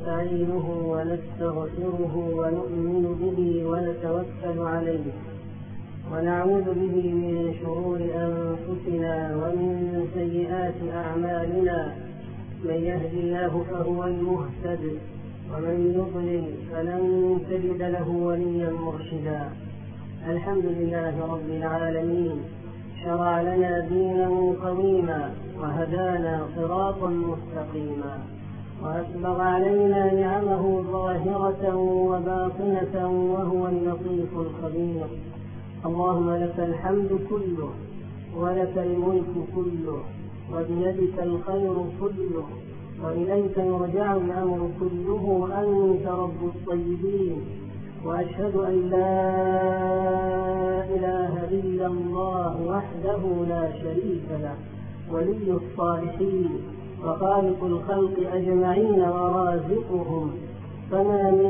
ونستعينه ونستغفره ونؤمن به ونتوكل عليه ونعوذ به من شرور أنفسنا ومن سيئات أعمالنا. من يهد الله فهو المهتد ومن يضلل فلن تجد له وليا مرشدا. الحمد لله رب العالمين، شرع لنا دينا قويما وهدانا صراطا مستقيما وأسبغ علينا نعمه ظاهرة وباطنة وهو اللطيف الخبير. اللهم لك الحمد كله ولك الملك كله وبيدك الخير كله وإليك يرجع الأمر كله. أنت رب الطيبين، وأشهد أن لا إله إلا الله وحده لا شريك له، ولي الصالحين وخالق الخلق أجمعين ورازقهم. فما من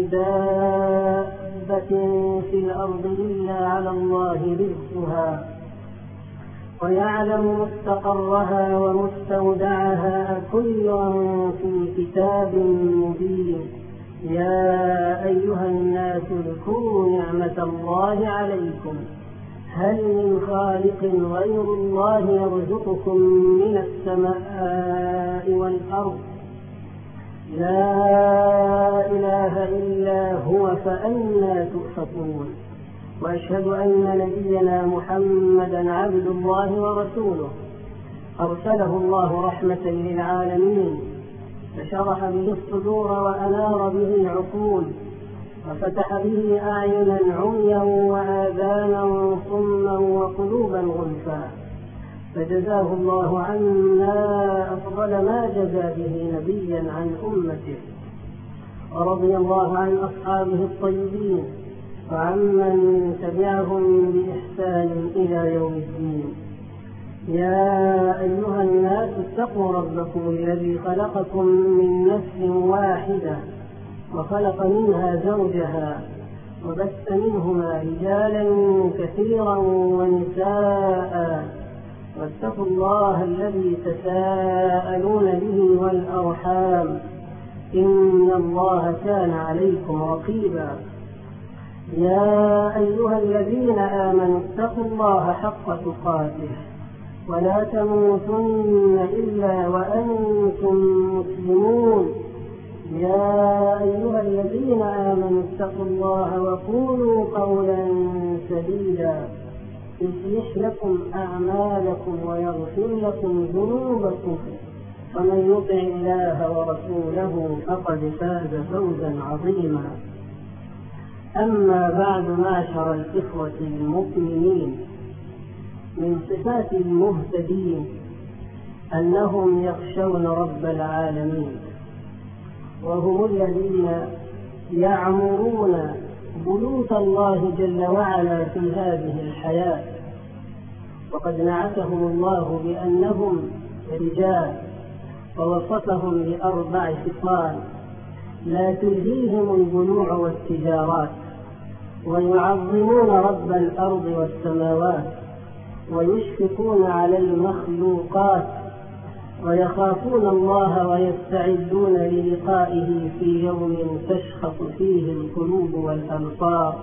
دابة في الأرض إلا على الله رزقها ويعلم مستقرها ومستودعها، كل في كتاب مبين. يا أيها الناس اذكروا نعمة الله عليكم، هل من خالق غير الله يرزقكم من السماء والأرض؟ لا إله إلا هو، فأنى تؤفكون. وأشهد أن نبينا محمدا عبد الله ورسوله، أرسله الله رحمة للعالمين، فشرح به الصدور وأنار به العقول وفتح به أعينا عميا وآذانا صما وقلوبا غلفا، فجزاه الله عنا أفضل ما جزى به نبيا عن أمته. ورضي الله عن أصحابه الطيبين وعمن تبعهم بإحسان إلى يوم الدين. يا أيها الناس اتقوا ربكم الذي خلقكم من نفس واحدة وخلق منها زوجها وبث منهما رجالا كثيرا ونساء، واتقوا الله الذي تساءلون به والأرحام، إن الله كان عليكم رقيبا. يا أيها الذين آمنوا اتقوا الله حق تقاته ولا تموتن إلا وأنتم مسلمون. يا أيها الذين آمنوا اتقوا الله وقولوا قولا سديدا يصلح لكم أعمالكم ويغفر لكم ذنوبكم، ومن يطع الله ورسوله فقد فاز فوزا عظيما. أما بعد، معشر الإخوة المؤمنين، من صفات المهتدين أنهم يخشون رب العالمين، وهم الذين يعمرون بيوت الله جل وعلا في هذه الحياة. وقد نعتهم الله بأنهم رجال، ووصفهم بأربع خصال: لا تلهيهم البيوع والتجارات، ويعظمون رب الأرض والسماوات، ويشفقون على المخلوقات، ويخافون الله ويستعدون للقائه في يوم تشخص فيه القلوب والأبصار،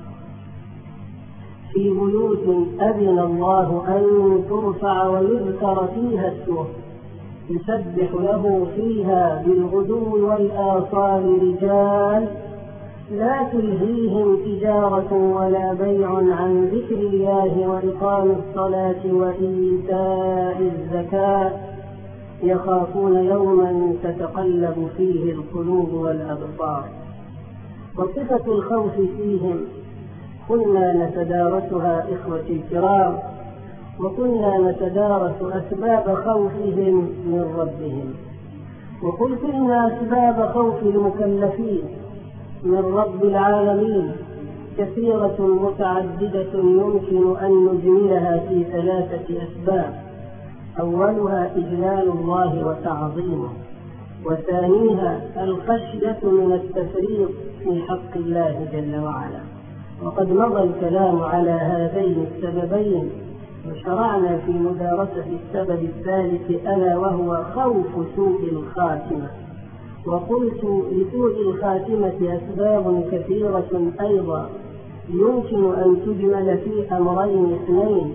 في بيوت أذن الله أن ترفع ويذكر فيها اسمه، يسبح له فيها بالغدو والآصال رجال لا تلهيهم تجارة ولا بيع عن ذكر الله وإقام الصلاة وإيتاء الزكاة، يخافون يوما تتقلب فيه القلوب والأبصار. وصفة الخوف فيهم كنا نتدارسها إخوتي الكرام، وكنا نتدارس أسباب خوفهم من ربهم. وقلت إن أسباب خوف المكلفين من رب العالمين كثيرة متعددة، يمكن أن نجملها في ثلاثة أسباب: أولها إجلال الله وتعظيمه، وثانيها الخشية من التفريط في حق الله جل وعلا. وقد مضى الكلام على هذين السببين، وشرعنا في مدارسة السبب الثالث، ألا وهو خوف سوء الخاتمة. وقلت لسوء الخاتمة أسباب كثيرة أيضا يمكن أن تجمل في أمرين اثنين: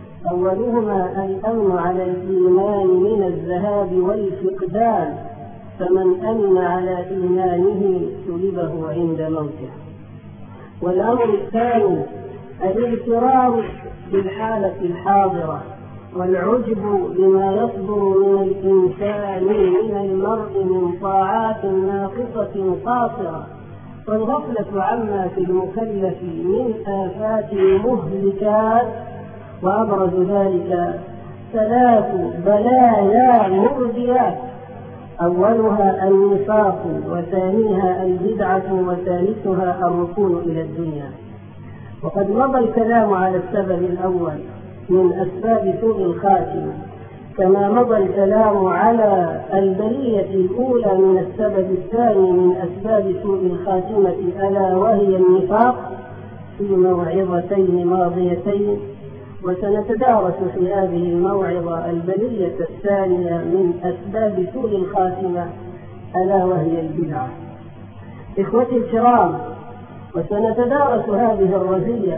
أولهما الأمن على الإيمان من الذهاب والفقدان، فمن أمن على إيمانه سلبه عند موته. والأمر الثاني الاغترار بالحالة الحاضرة والعجب بما يصدر من الإنسان من المرء من طاعات ناقصة قاصرة، والغفلة عما في المكلف من آفات مهلكات. وأبرز ذلك 3 بلايا مرديات: أولها النفاق، وثانيها البدعة، وثالثها الركون إلى الدنيا. وقد مضى الكلام على السبب الأول من أسباب سوء الخاتمة، كما مضى الكلام على البلية الأولى من السبب الثاني من أسباب سوء الخاتمة، ألا وهي النفاق، في موعظتين ماضيتين. وسنتدارس في هذه الموعظة البلية الثانية من أسباب سوء الخاتمة، ألا وهي البدعة. إخوتي الكرام، وسنتدارس هذه الرزية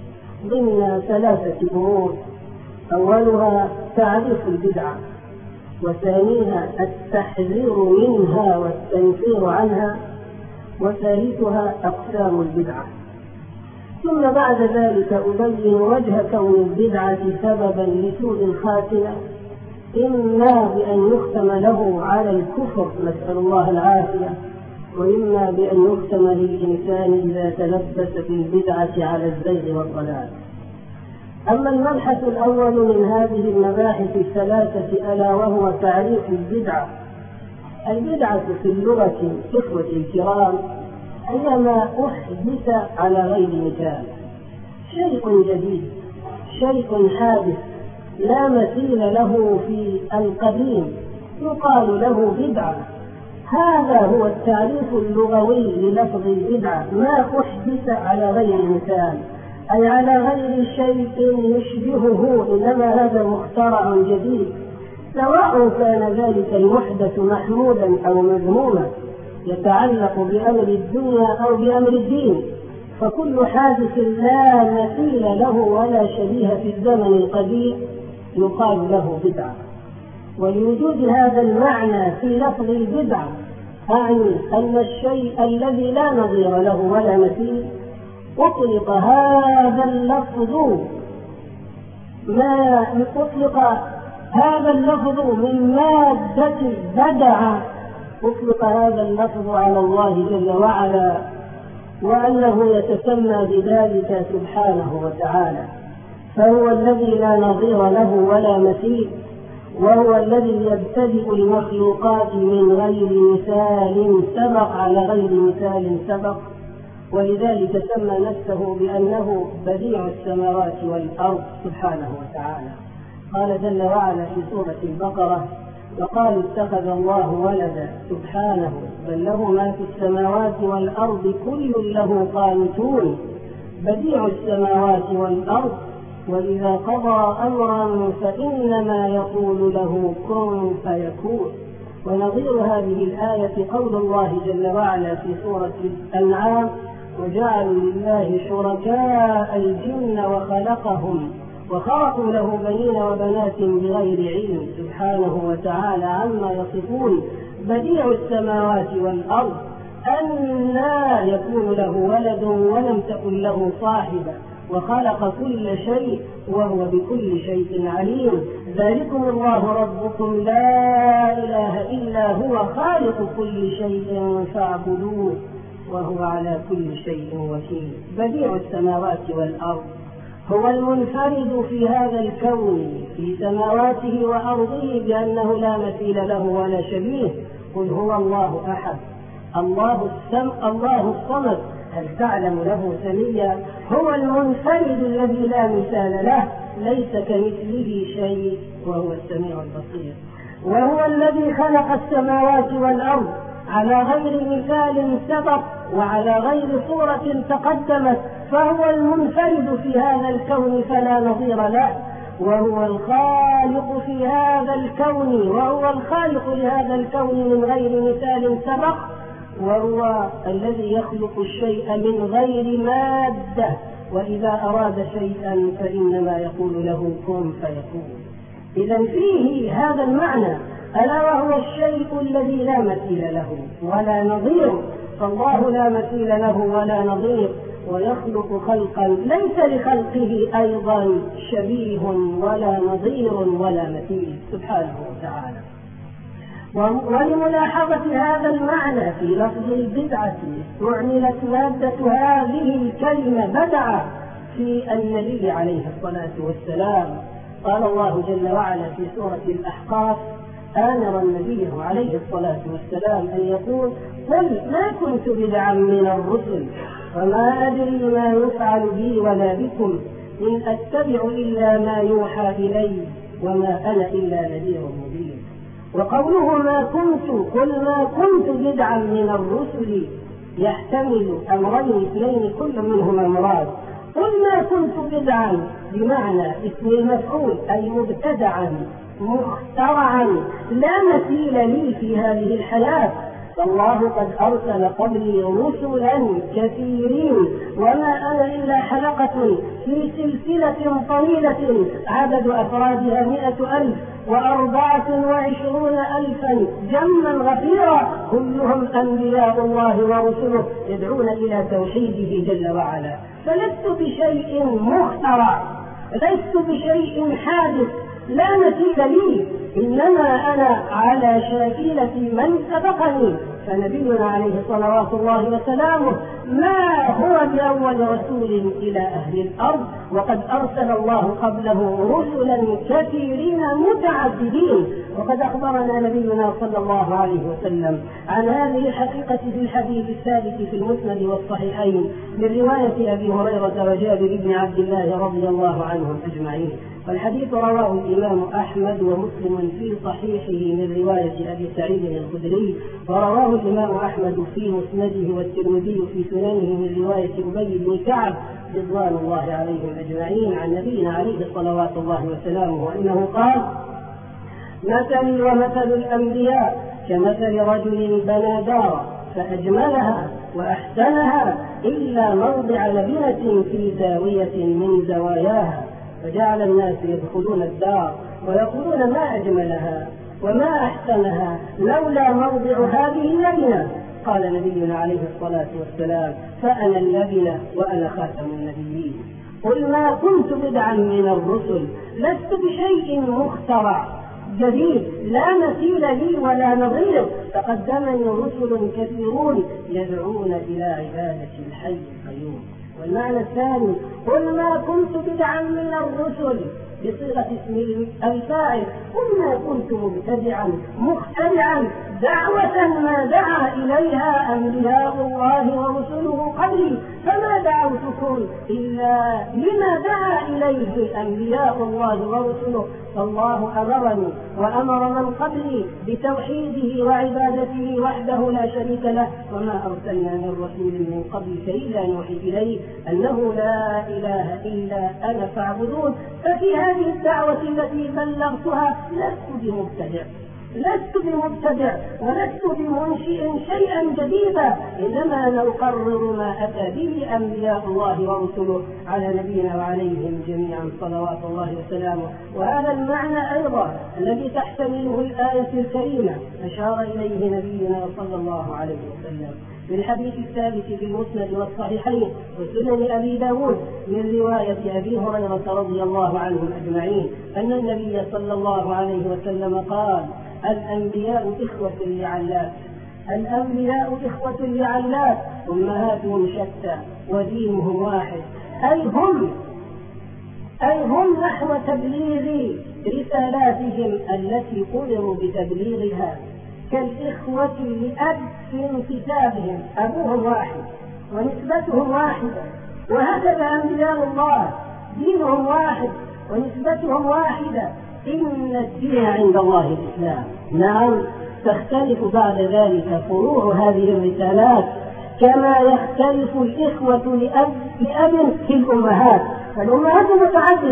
ضمن 3 أمور: أولها تعريف البدعة، وثانيها التحذير منها والتنفير عنها، وثالثها أقسام البدعة. ثم بعد ذلك أبين وجه كون البدعة سببا لسوء الخاتمة، إما بأن يختم له على الكفر، نسأل الله العافية، وإما بأن يختم للإنسان إذا تلبس بالبدعة على الزيغ والضلال. أما المبحث الأول من هذه المباحث ال3 ألا وهو تعريف البدعة. البدعة في اللغة إخوتي الكرام هي ما أحدث على غير مثال، شيء جديد، شيء حادث لا مثيل له في القديم، يقال له بدعة. هذا هو التعريف اللغوي للفظ البدعة: ما أحدث على غير مثال، أي على غير شيء يشبهه، إنما هذا مخترع جديد، سواء كان ذلك المحدث محمودا أو مذموما، يتعلق بأمر الدنيا أو بأمر الدين، فكل حادث لا مثيل له ولا شبيه في الزمن القديم يقال له بدعة. ولوجود هذا المعنى في لفظ البدعة أعني أن الشيء الذي لا نظير له ولا مثيل أطلق هذا اللفظ من مادة بدعة، أطلق هذا اللفظ على الله جل وعلا، وأنه يتسمى بذلك سبحانه وتعالى، فهو الذي لا نظير له ولا مثيل، وهو الذي يبتدئ المخلوقات من غير مثال سبق على غير مثال سبق، ولذلك سمى نفسه بأنه بديع السماوات والأرض سبحانه وتعالى. قال جل وعلا في سورة البقرة: وقالوا اتخذ الله ولدا سبحانه بل له ما في السماوات والأرض كل له قانتون، بديع السماوات والأرض، وإذا قضى أمرا فإنما يقول له كن فيكون. ونظير هذه الآية قول الله جل وعلا في سورة الأنعام: وجعلوا لله شركاء الجن وخلقهم وخرقوا له بنين وبنات بغير علم سبحانه وتعالى عما يصفون، بديع السماوات والأرض أنى يكون له ولد ولم تكن له صاحبة وخلق كل شيء وهو بكل شيء عليم، ذلكم الله ربكم لا إله إلا هو خالق كل شيء فاعبدوه وهو على كل شيء وكيل. بديع السماوات والأرض هو المنفرد في هذا الكون في سماواته وأرضه بأنه لا مثيل له ولا شبيه. قل هو الله أحد الله الصمد، هل تعلم له سميا؟ هو المنفرد الذي لا مثال له، ليس كمثله شيء وهو السميع البصير. وهو الذي خلق السماوات والأرض على غير مثال سبق وعلى غير صورة تقدمت، فهو المنفرد في هذا الكون فلا نظير له. وهو الخالق في هذا الكون، وهو الخالق لهذا الكون من غير مثال سبق، وهو الذي يخلق الشيء من غير مادة، وإذا أراد شيئا فإنما يقول له كن فيكون. إذا فيه هذا المعنى، ألا وهو الشيء الذي لا مثيل له ولا نظير، فالله لا مثيل له ولا نظير، ويخلق خلقا ليس لخلقه أيضا شبيه ولا نظير ولا مثيل سبحانه وتعالى. ولملاحظة هذا المعنى في لفظ البدعة استعملت مادة هذه الكلمة بدع في النبي عليه الصلاة والسلام. قال الله جل وعلا في سورة الأحقاف آمرا النبي عليه الصلاة والسلام أن يقول قل ما كنت بدعا من الرسل وما أدري ما يفعل بي ولا بكم إن أتبع إلا ما يوحى إلي وما أنا إلا نذير مبين. وقوله ما كنت قل ما كنت بدعا من الرسل يحتمل أمرين اثنين كل منهما مراد. قل ما كنت بدعا بمعنى اسم المفعول أي مبتدعا مخترعا لا مثيل لي في هذه الحياة، فالله قد أرسل قبلي رسلا كثيرين وما أنا إلا حلقة في سلسلة طويلة عدد أفرادها 100,000 و24,000 جما غفيرا كلهم أنبياء الله ورسله يدعون إلى توحيده جل وعلا. فلست بشيء مخترع، لست بشيء حادث لا مثيل لي، إنما أنا على شاكلة من سبقني. فنبينا عليه صلوات الله وسلامه ما هو بأول رسول إلى أهل الأرض، وقد أرسل الله قبله رسلا كثيرين متعددين. وقد أخبرنا نبينا صلى الله عليه وسلم عن هذه الحقيقة في الحديث الثابت في المسند والصحيحين من رواية أبي هريرة وجابر بن عبد الله رضي الله عنهم أجمعين. والحديث رواه الإمام أحمد ومسلم في صحيحه من رواية أبي سعيد الخدري، ورواه الإمام أحمد في مسنده والترمذي في سننه من رواية أبي بن كعب رضوان الله عليهم أجمعين عن نبينا عليه صلوات الله وسلامه أنه قال مثلي ومثل الأنبياء كمثل رجل بنى دارا فأجملها وأحسنها إلا موضع لبنة في زاوية من زواياها، فجعل الناس يدخلون الدار ويقولون ما أجملها وما أحسنها لولا موضع هذه اللبنة. قال نبينا عليه الصلاة والسلام فأنا اللبنة وأنا خاتم النبيين. قل ما كنت بدعا من الرسل، لست بشيء مخترع جديد لا مثيل لي ولا نظير، تقدمني رسل كثيرون يدعون إلى عبادة الحي القيوم. والمعنى الثاني قل ما كنت بدعا من الرسل بصيغة اسم الفاعل، قل ما كنت مبتدعا مخترعا دعوة ما دعا إليها أنبياء الله ورسله قبلي، فما دعوتكم إلا لما دعا إليه أنبياء الله ورسله. فالله أمرني وأمر من قبلي بتوحيده وعبادته وحده لا شريك له، وما أرسلنا من رسول من قبلك إلا نوحي إليه أنه لا إله إلا أنا فاعبدون. ففي هذه الدعوة التي بلغتها لست بمبتدع ولست بمنشئ شيئا جديدا، إنما أنا أقرر ما أتى به أنبياء الله ورسله على نبينا وعليهم جميعا صلوات الله وسلامه. وهذا المعنى أيضا الذي تحتمله الآية الكريمة أشار إليه نبينا صلى الله عليه وسلم في الحديث الثابت في المسند والصحيحين وسنن أبي داود من رواية أبي هريرة رضي الله عنهم أجمعين أن النبي صلى الله عليه وسلم قال الأنبياء إخوة لعلات أمهاتهم شتى ودينهم واحد، أي هم نحو تبليغ رسالاتهم التي أمروا بتبليغها كالإخوة لأب في انتسابهم، أبوهم واحد ونسبتهم واحدة، وهكذا أنبياء الله دينهم واحد ونسبتهم واحدة، إن الدين عند الله الإسلام. نعم تختلف بعد ذلك فروع هذه الرسالات كما يختلف الإخوة لأب في الأمهات، فالأمهات متعددة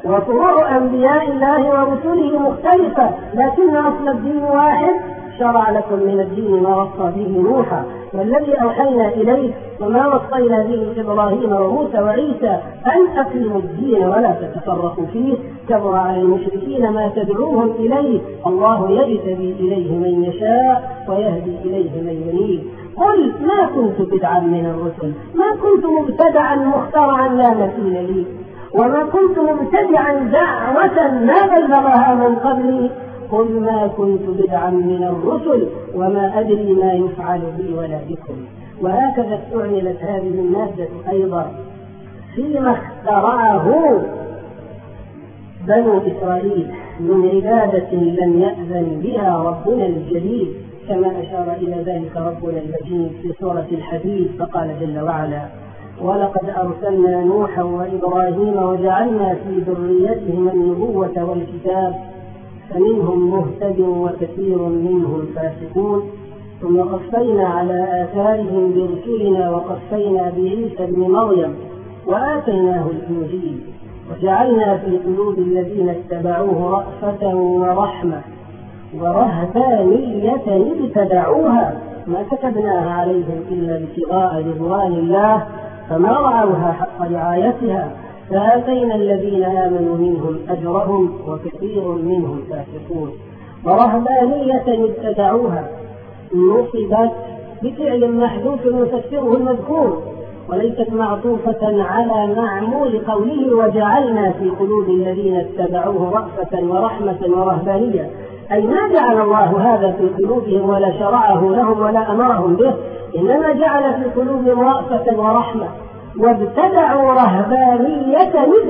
وفروع أنبياء الله ورسله مختلفة، لكن أصل الدين واحد. شرع لكم من الدين ما وصى به نوحا والذي أوحينا إليه وما وصينا به إبراهيم وموسى وعيسى أن أقيموا الدين ولا تتفرقوا فيه. كبر على المشركين ما تدعوهم إليه، الله يجتبي إليه من يشاء ويهدي إليه من ينيب. قل ما كنت بدعا من الرسل، ما كنت مبتدعا مخترعا لا مثيل لي، وما كنت مبتدعا دعوة ما بلغها من قبلي. قل ما كنت بدعا من الرسل وما أدري ما يفعل بي ولا بكم. وهكذا استعملت هذه المادة أيضا فيما اخترعه بنو إسرائيل من عبادة لم يأذن بها ربنا الجليل، كما أشار إلى ذلك ربنا المجيد في سورة الحديد فقال جل وعلا: ولقد أرسلنا نوحا وإبراهيم وجعلنا في ذريتهما النبوة والكتاب فمنهم مهتد وكثير منهم فاسقون. ثم قفينا على آثارهم برسلنا وقفينا بعيسى ابن مريم وآتيناه الإنجيل وجعلنا في قلوب الذين اتبعوه رأفة ورحمة ورهبانية ابتدعوها ما كتبناها عليهم إلا ابتغاء رضوان الله فما رعوها حق رعايتها فآتينا الذين آمنوا منهم أجرهم وكثير منهم فاسقون. ورهبانية ابتدعوها نصبت بفعل محذوف يفسره المذكور وليست معطوفة على معمول قوله وجعلنا في قلوب الذين اتبعوه رأفة ورحمة ورهبانية، أي ما جعل الله هذا في قلوبهم ولا شرعه لهم ولا أمرهم به، إنما جعل في قلوبهم رأفة ورحمة. وابتدعوا رهبانية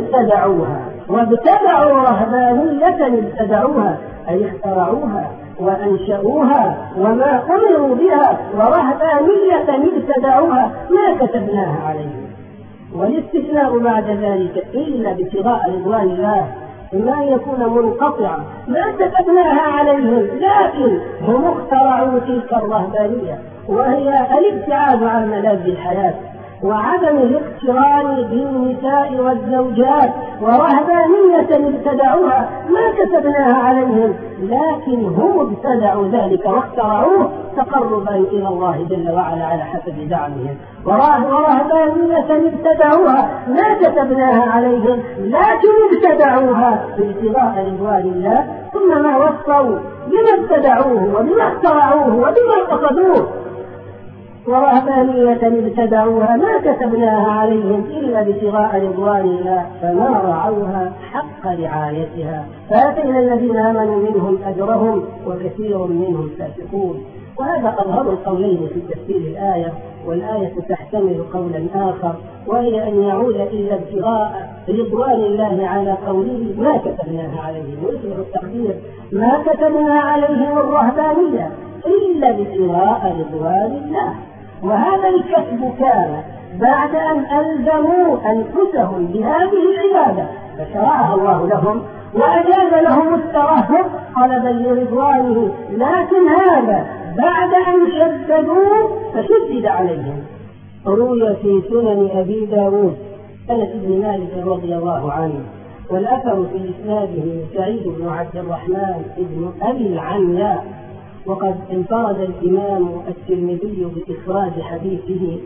ابتدعوها أي اخترعوها وأنشأوها وما أمروا بها، ورهبانية ابتدعوها ما كتبناها عليهم. والاستثناء بعد ذلك إلا ابتغاء رضوان الله إما أن يكون منقطعا ما كتبناها عليهم، لكن هم اخترعوا تلك الرهبانية وهي الابتعاد عن ملاذ الحياة وعدم الاقتران بالنساء والزوجات، ورهبانية ابتدعوها ما كتبناها عليهم، لكن هم ابتدعوا ذلك واخترعوه تقربا إلى الله جل وعلا على حسب زعمهم. ورهبانية ابتدعوها ما كتبناها عليهم، لكن ابتدعوها ابتغاء رضوان الله، ثم ما وصوا بما ابتدعوه وبما اخترعوه وبما قصدوه. ورهبانية ابتدعوها ما كتبناها عليهم إلا ابتغاء رضوان الله فما رعوها حق رعايتها فآتينا الذين آمنوا منهم أجرهم وكثير منهم فاسقون. وهذا أظهر القولين في تفسير الآية، والآية تحتمل قولا آخر وهي أن يعود إلا ابتغاء رضوان الله على قوله ما كتبناها عليهم، ويصبح التقدير ما كتبنا عليهم الرهبانية إلا ابتغاء رضوان الله. وهذا الكتب كان بعد أن ألزموا أنفسهم بهذه العبادة فشرعها الله لهم وأجاز لهم الترهب طلبا لرضوانه، لكن هذا بعد أن شددوا فشدد عليهم. روي في سنن أبي داود أنس بن مالك رضي الله عنه، والأثر في إسناده سعيد بن عبد الرحمن بن أبي العنياء، وقد انفرد الإمام الترمذي بإخراج حديثه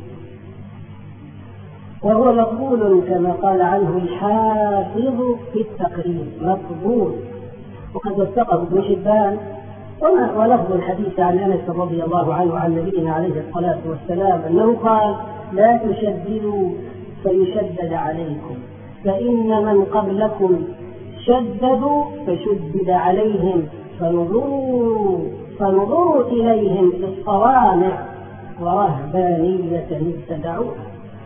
وهو مقبول كما قال عنه الحافظ في التقريب مقبول، وقد وثقه ابن حبان. ولفظ الحديث عن أنس رضي الله عنه عن نبينا عليه الصلاة والسلام أنه قال لا تشددوا فيشدد عليكم فإن من قبلكم شددوا فشدد عليهم فانظروا إليهم في الصوامع ورهبانية ابتدعوها.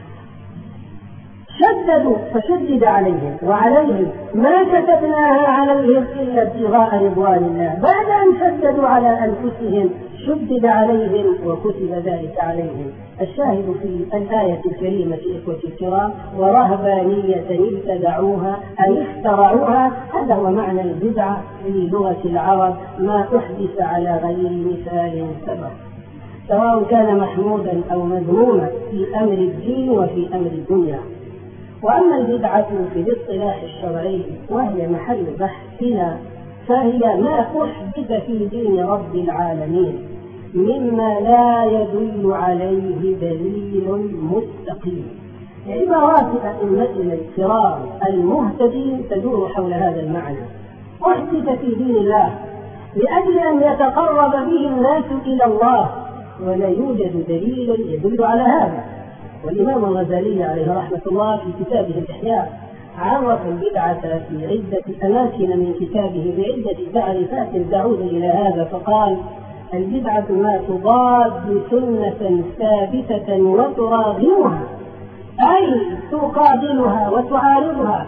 شددوا فشدد عليهم وعليهم ما كتبناها عليهم إلا ابتغاء رضوان الله، بعد أن شددوا على أنفسهم شدد عليهم وكتب ذلك عليهم. الشاهد في الآية الكريمة إخوتي الكرام ورهبانية ابتدعوها أي اخترعوها، هذا هو معنى البدعة في لغة العرب، ما أحدث على غير مثال سبق سواء كان محمودا أو مذموما في أمر الدين وفي أمر الدنيا. وأما البدعة في الاصطلاح الشرعي وهي محل بحثنا فهي ما أحدث في دين رب العالمين مما لا يدل عليه دليل مستقيم. عبارات أئمتنا الكرام المهتدين تدور حول هذا المعنى. أحدث في دين الله لأجل أن يتقرب به الناس إلى الله، ولا يوجد دليل يدل على هذا. والإمام الغزالي عليه رحمة الله في كتابه الإحياء عرف البدعة في عدة أماكن من كتابه بعدة تعريفات تعود إلى هذا، فقال: البدعة ما تضاد سنة ثابتة وتراغمها، أي تقابلها وتعارضها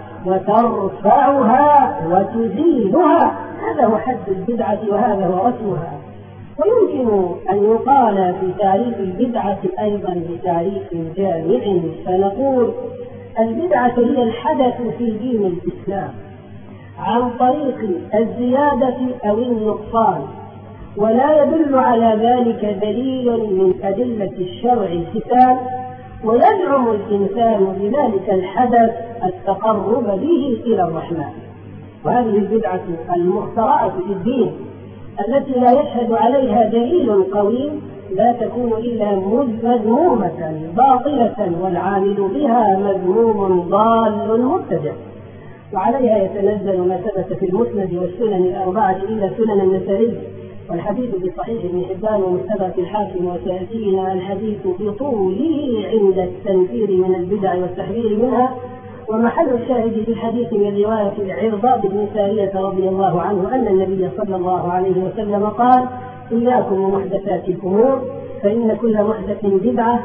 وترفعها وتزيلها. هذا هو حد البدعة وهذا هو رسمها. ويمكن أن يقال في تعريف البدعة أيضا بتعريف جامع، فنقول: البدعة هي الحدث في دين الإسلام عن طريق الزيادة أو النقصان، ولا يدل على ذلك دليل من أدلة الشرع الحسان، ويزعم الإنسان بذلك الحدث التقرب به إلى الرحمن. وهذه البدعة المخترعة في الدين التي لا يشهد عليها دليل قوي لا تكون إلا مذمومة باطلة، والعامل بها مذموم ضال مبتدع. وعليها يتنزل ما ثبت في المسند والسنن الأربعة إلا سنن النسائي، والحديث بصحيح ابن حبان ومستدرك الحاكم، وسيأتينا الحديث بطوله عند التنفير من البدع والتحذير منها. ومحل الشاهد في الحديث من رواية العرباض بن سارية رضي الله عنه أن النبي صلى الله عليه وسلم قال: إياكم ومحدثات الأمور فإن كل محدث بدعة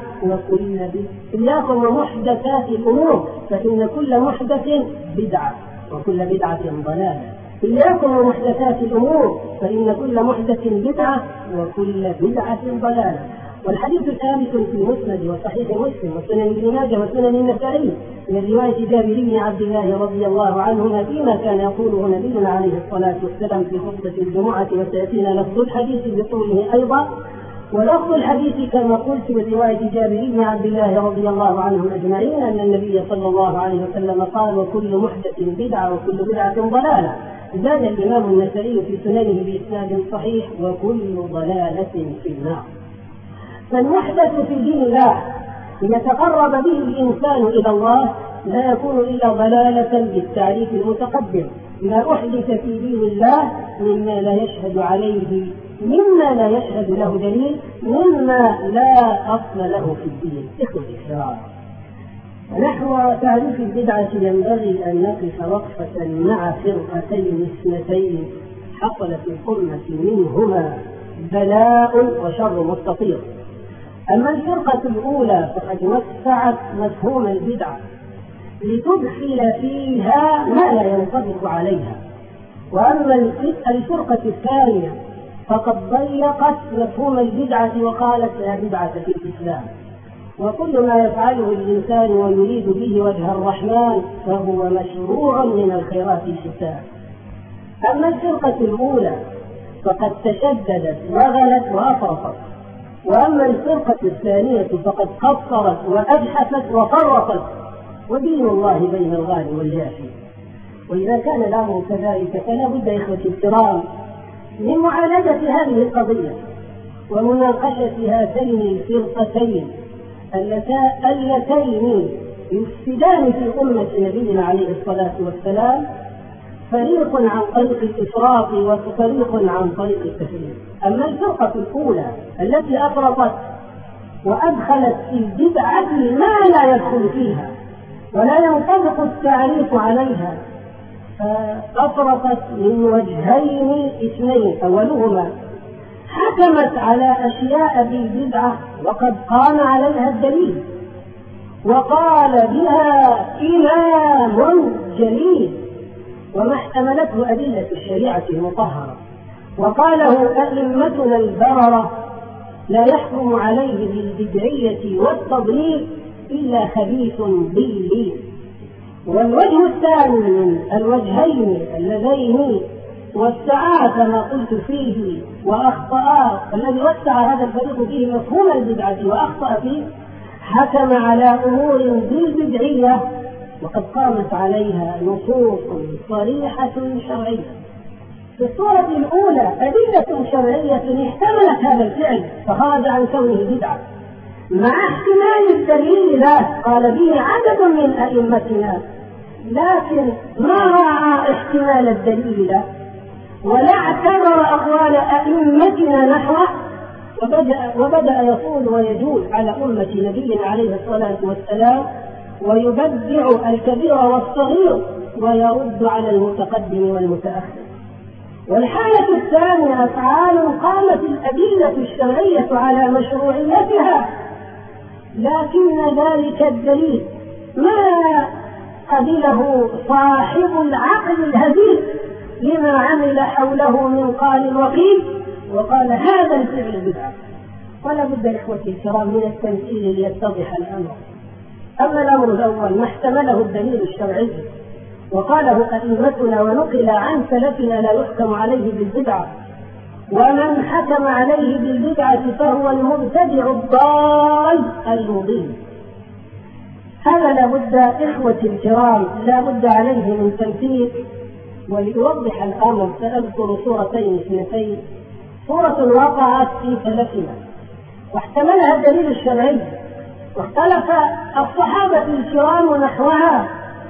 إياكم ومحدثات الأمور فإن كل محدث بدعة وكل بدعة ضلالة. إياكم ومحدثات الأمور فإن كل محدث بدعة وكل بدعة ضلالة. والحديث ثابت في المسند وصحيح مسلم وسنن ابن ماجه وسنن النسائي من رواية جابر بن عبد الله رضي الله عنهما فيما كان يقوله نبينا عليه الصلاة والسلام في خطبة الجمعة، وسيأتينا لفظ الحديث بطوله أيضا. ولفظ الحديث كما قلت من رواية جابر بن عبد الله رضي الله عنهم أجمعين أن النبي صلى الله عليه وسلم قال: وكل محدث بدعة وكل بدعة ضلالة. زاد الإمام النسائي في سننه بإسناد صحيح: وكل ضلالة في النار. فالمحدث في دين الله ليتقرب به الإنسان إلى الله لا يكون إلا ضلالة بالتعريف المتقدم. ما أحدث في دين الله مما لا يشهد عليه، مما لا يشهد له دليل، مما لا أصل له في الدين. إخوة الكرام، نحو تعريف البدعة ينبغي أن نقف وقفة مع فرقتين اثنتين حصل في الأمة منهما بلاء وشر مستطير. أما الفرقة الأولى فقد وسعت مفهوم البدعة لتدخل فيها ما لا ينطبق عليها، وأما الفرقة الثانية فقد ضيقت مفهوم البدعة وقالت لا بدعة في الإسلام، وكل ما يفعله الإنسان ويريد به وجه الرحمن فهو مشروع من الخيرات الحسان. أما الفرقة الأولى فقد تشددت وغلت وأفرطت، وأما الفرقة الثانية فقد قصرت وأبحثت وفرطت، ودين الله بين الغالي والجافي. وإذا كان الأمر كذلك فلا بد إخوتي الكرام من معالجة هذه القضية ومناقشة هاتين الفرقتين اللتين يفسدان في أمة نبينا عليه الصلاة والسلام، فريق عن طريق الإفراط وفريق عن طريق التفريط. أما الفرقة الأولى التي أفرطت وأدخلت في البدعة ما لا يدخل فيها ولا ينطبق التعريف عليها، فأفرطت من وجهين اثنين: أولهما حكمت على أشياء بالبدعة وقد قام عليها الدليل وقال بها إمام جليل وما احتملته أدلة الشريعة المطهرة، وقاله أئمتنا البررة لا يحكم عليه بالبدعية والتضليل إلا خبيث ضليل. والوجه الثاني من الوجهين اللذين وسعا كما قلت فيه وأخطأ، الذي وسع هذا الفريق فيه مفهوم البدعة وأخطأ فيه، حكم على أمور بالبدعية وقد قامت عليها نصوص صريحة شرعية. في الصورة الأولى أدلة شرعية احتملت هذا الفعل فخرج عن كونه بدعة، مع احتمال الدليل له قال به عدد من أئمتنا، لكن ما راعى احتمال الدليل له ولا اعتبر أقوال أئمتنا نحوه، وبدأ يصول ويجول على أمة نبينا عليه الصلاة والسلام ويبدع الكبير والصغير ويرد على المتقدم والمتأخر. والحالة الثانية أفعال قامت الأدلة الشرعية على مشروعيتها، لكن ذلك الدليل ما قبله صاحب العقل الهزيل لما عمل حوله من قال وقيل، وقال هذا الفعل بدعة. ولا بد إخوتي الكرام من التمثيل ليتضح الأمر. أما الأمر الأول ما احتمله الدليل الشرعي وقاله أئمتنا ونقل عن سلفنا لا يحكم عليه بالبدعة، ومن حكم عليه بالبدعة فهو المبتدع الضال المضل. هذا لا بد إخوتي الكرام لا بد عليه من تمثيل. وليوضح الأمر سأذكر صورتين اثنتين، صورة وقعت في سلفنا واحتملها الدليل الشرعي واختلف الصحابة الكرام نحوها،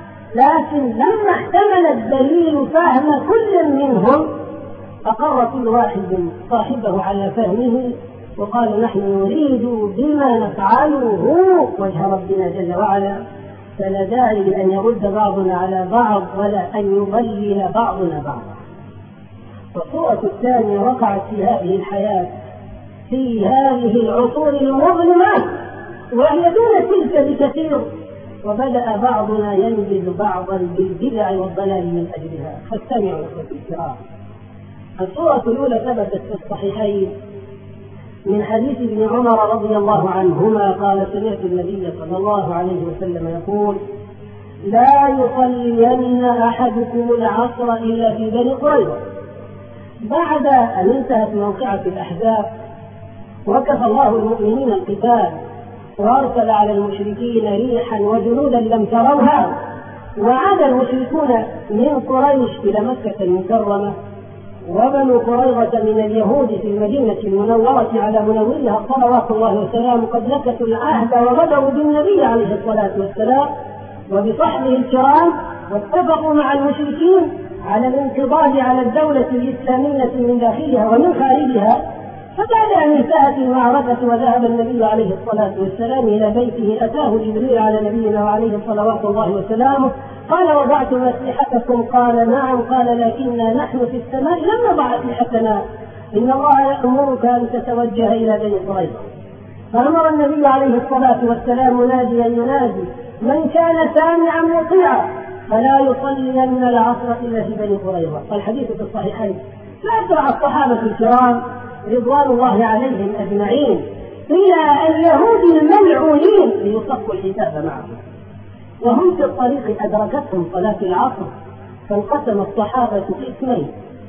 لكن لما احتمل الدليل فهم كل منهم أقر كل واحد صاحبه على فهمه وقال نحن نريد بما نفعله وجه ربنا جل وعلا، فلا داعي لأن يرد بعضنا على بعض ولا أن يضلل بعضنا بعضا. والصورة الثانية وقعت في هذه الحياة في هذه العصور المظلمة وهي دون تلك بكثير، وبدأ بعضنا ينبذ بعضا بالبدع والضلال من أجلها. فاستمعوا أخوتي الكرام. الصورة الأولى ثبتت في الصحيحين من حديث ابن عمر رضي الله عنهما قال سمعت النبي صلى الله عليه وسلم يقول لا يصلين أحدكم العصر إلا في بني قريظة. بعد أن انتهت موقعة الأحزاب وكفى الله المؤمنين القتال وأرسل على المشركين ريحا وجنودا لم تروها، وعاد المشركون من قريش إلى مكة المكرمة وبنو قريظة من اليهود في المدينة المنورة على منورها صلوات الله وسلامه قد نكثوا العهد وغدروا بالنبي عليه الصلاة والسلام وبصحبه الكرام، واتفقوا مع المشركين على الانقضاض على الدولة الإسلامية من داخلها ومن خارجها. فبعد أن انتهت المعركة وذهب النبي عليه الصلاة والسلام إلى بيته أتاه جبريل على نبينا وعليه صلوات الله وسلامه قال وضعتم أسلحتكم؟ قال نعم. قال لكننا نحن في السماء لم نضع أسلحتنا، إن الله يأمرك أن تتوجه إلى بني قريظة. فأمر النبي عليه الصلاة والسلام مناديا ينادي من كان سامعا مطيعا فلا يصلين العصر إلا في بني قريظة. والحديث في الصحيحين. فأسرع الصحابة الكرام رضوان الله عليهم أجمعين إلى اليهود الملعونين ليصفوا الحساب معهم، وهم في الطريق أدركتهم صلاة العصر فانقسم الصحابة قسمين.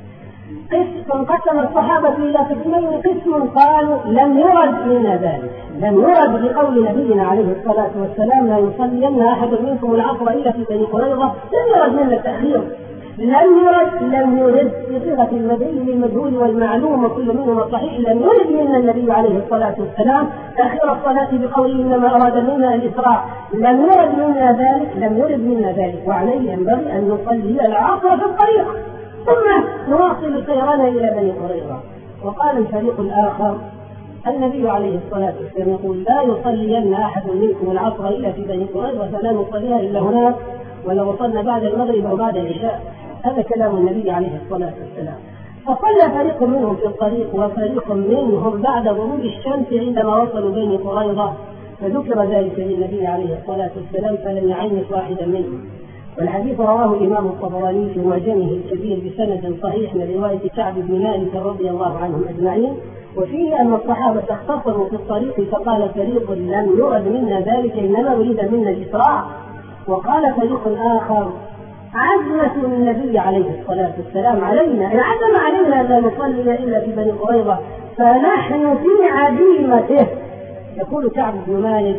إلى قسمين، قسم قالوا لم يرد منا ذلك، لم يرد بقول نبينا عليه الصلاة والسلام لا يصلين أحد منكم العصر إلا في بني قريظة، لم يرد منا التأخير، لم يرد بصيغة المدين للمجهول والمعلوم وكل منهما صحيح. لم يرد منا النبي عليه الصلاة والسلام تأخير الصلاة بقوله إنما أراد منا الإسراع، لم يرد منا ذلك. وعليه ينبغي أن نصلي العصر في الطريق ثم نواصل سيرنا إلى بني قريظة. وقال الفريق الآخر النبي عليه الصلاة والسلام يقول لا يصلين أحد منكم العصر إلا في بني قريظة فلا نصليها إلا هناك ولو وصلنا بعد المغرب أو بعد العشاء. هذا كلام النبي عليه الصلاة والسلام. فصلى فريق منهم في الطريق وفريق منهم بعد غروب الشمس عندما وصلوا بني قريظة، فذكر ذلك للنبي عليه الصلاة والسلام فلم يعينش واحدا منهم. والحديث رواه الإمام الطبراني في معجمه الكبير بسند صحيح من رواية كعب بن مالك رضي الله عنهم أجمعين، وفيه أن الصحابة اختصروا في الطريق فقال فريق لم يرد منا ذلك إنما أريد منا الإسراع. وقال فريق آخر عزمة النبي عليه الصلاة والسلام علينا، عزم علينا لا نصلي إلا في بني قريظة فنحن في عزيمته. يقول كعب بن مالك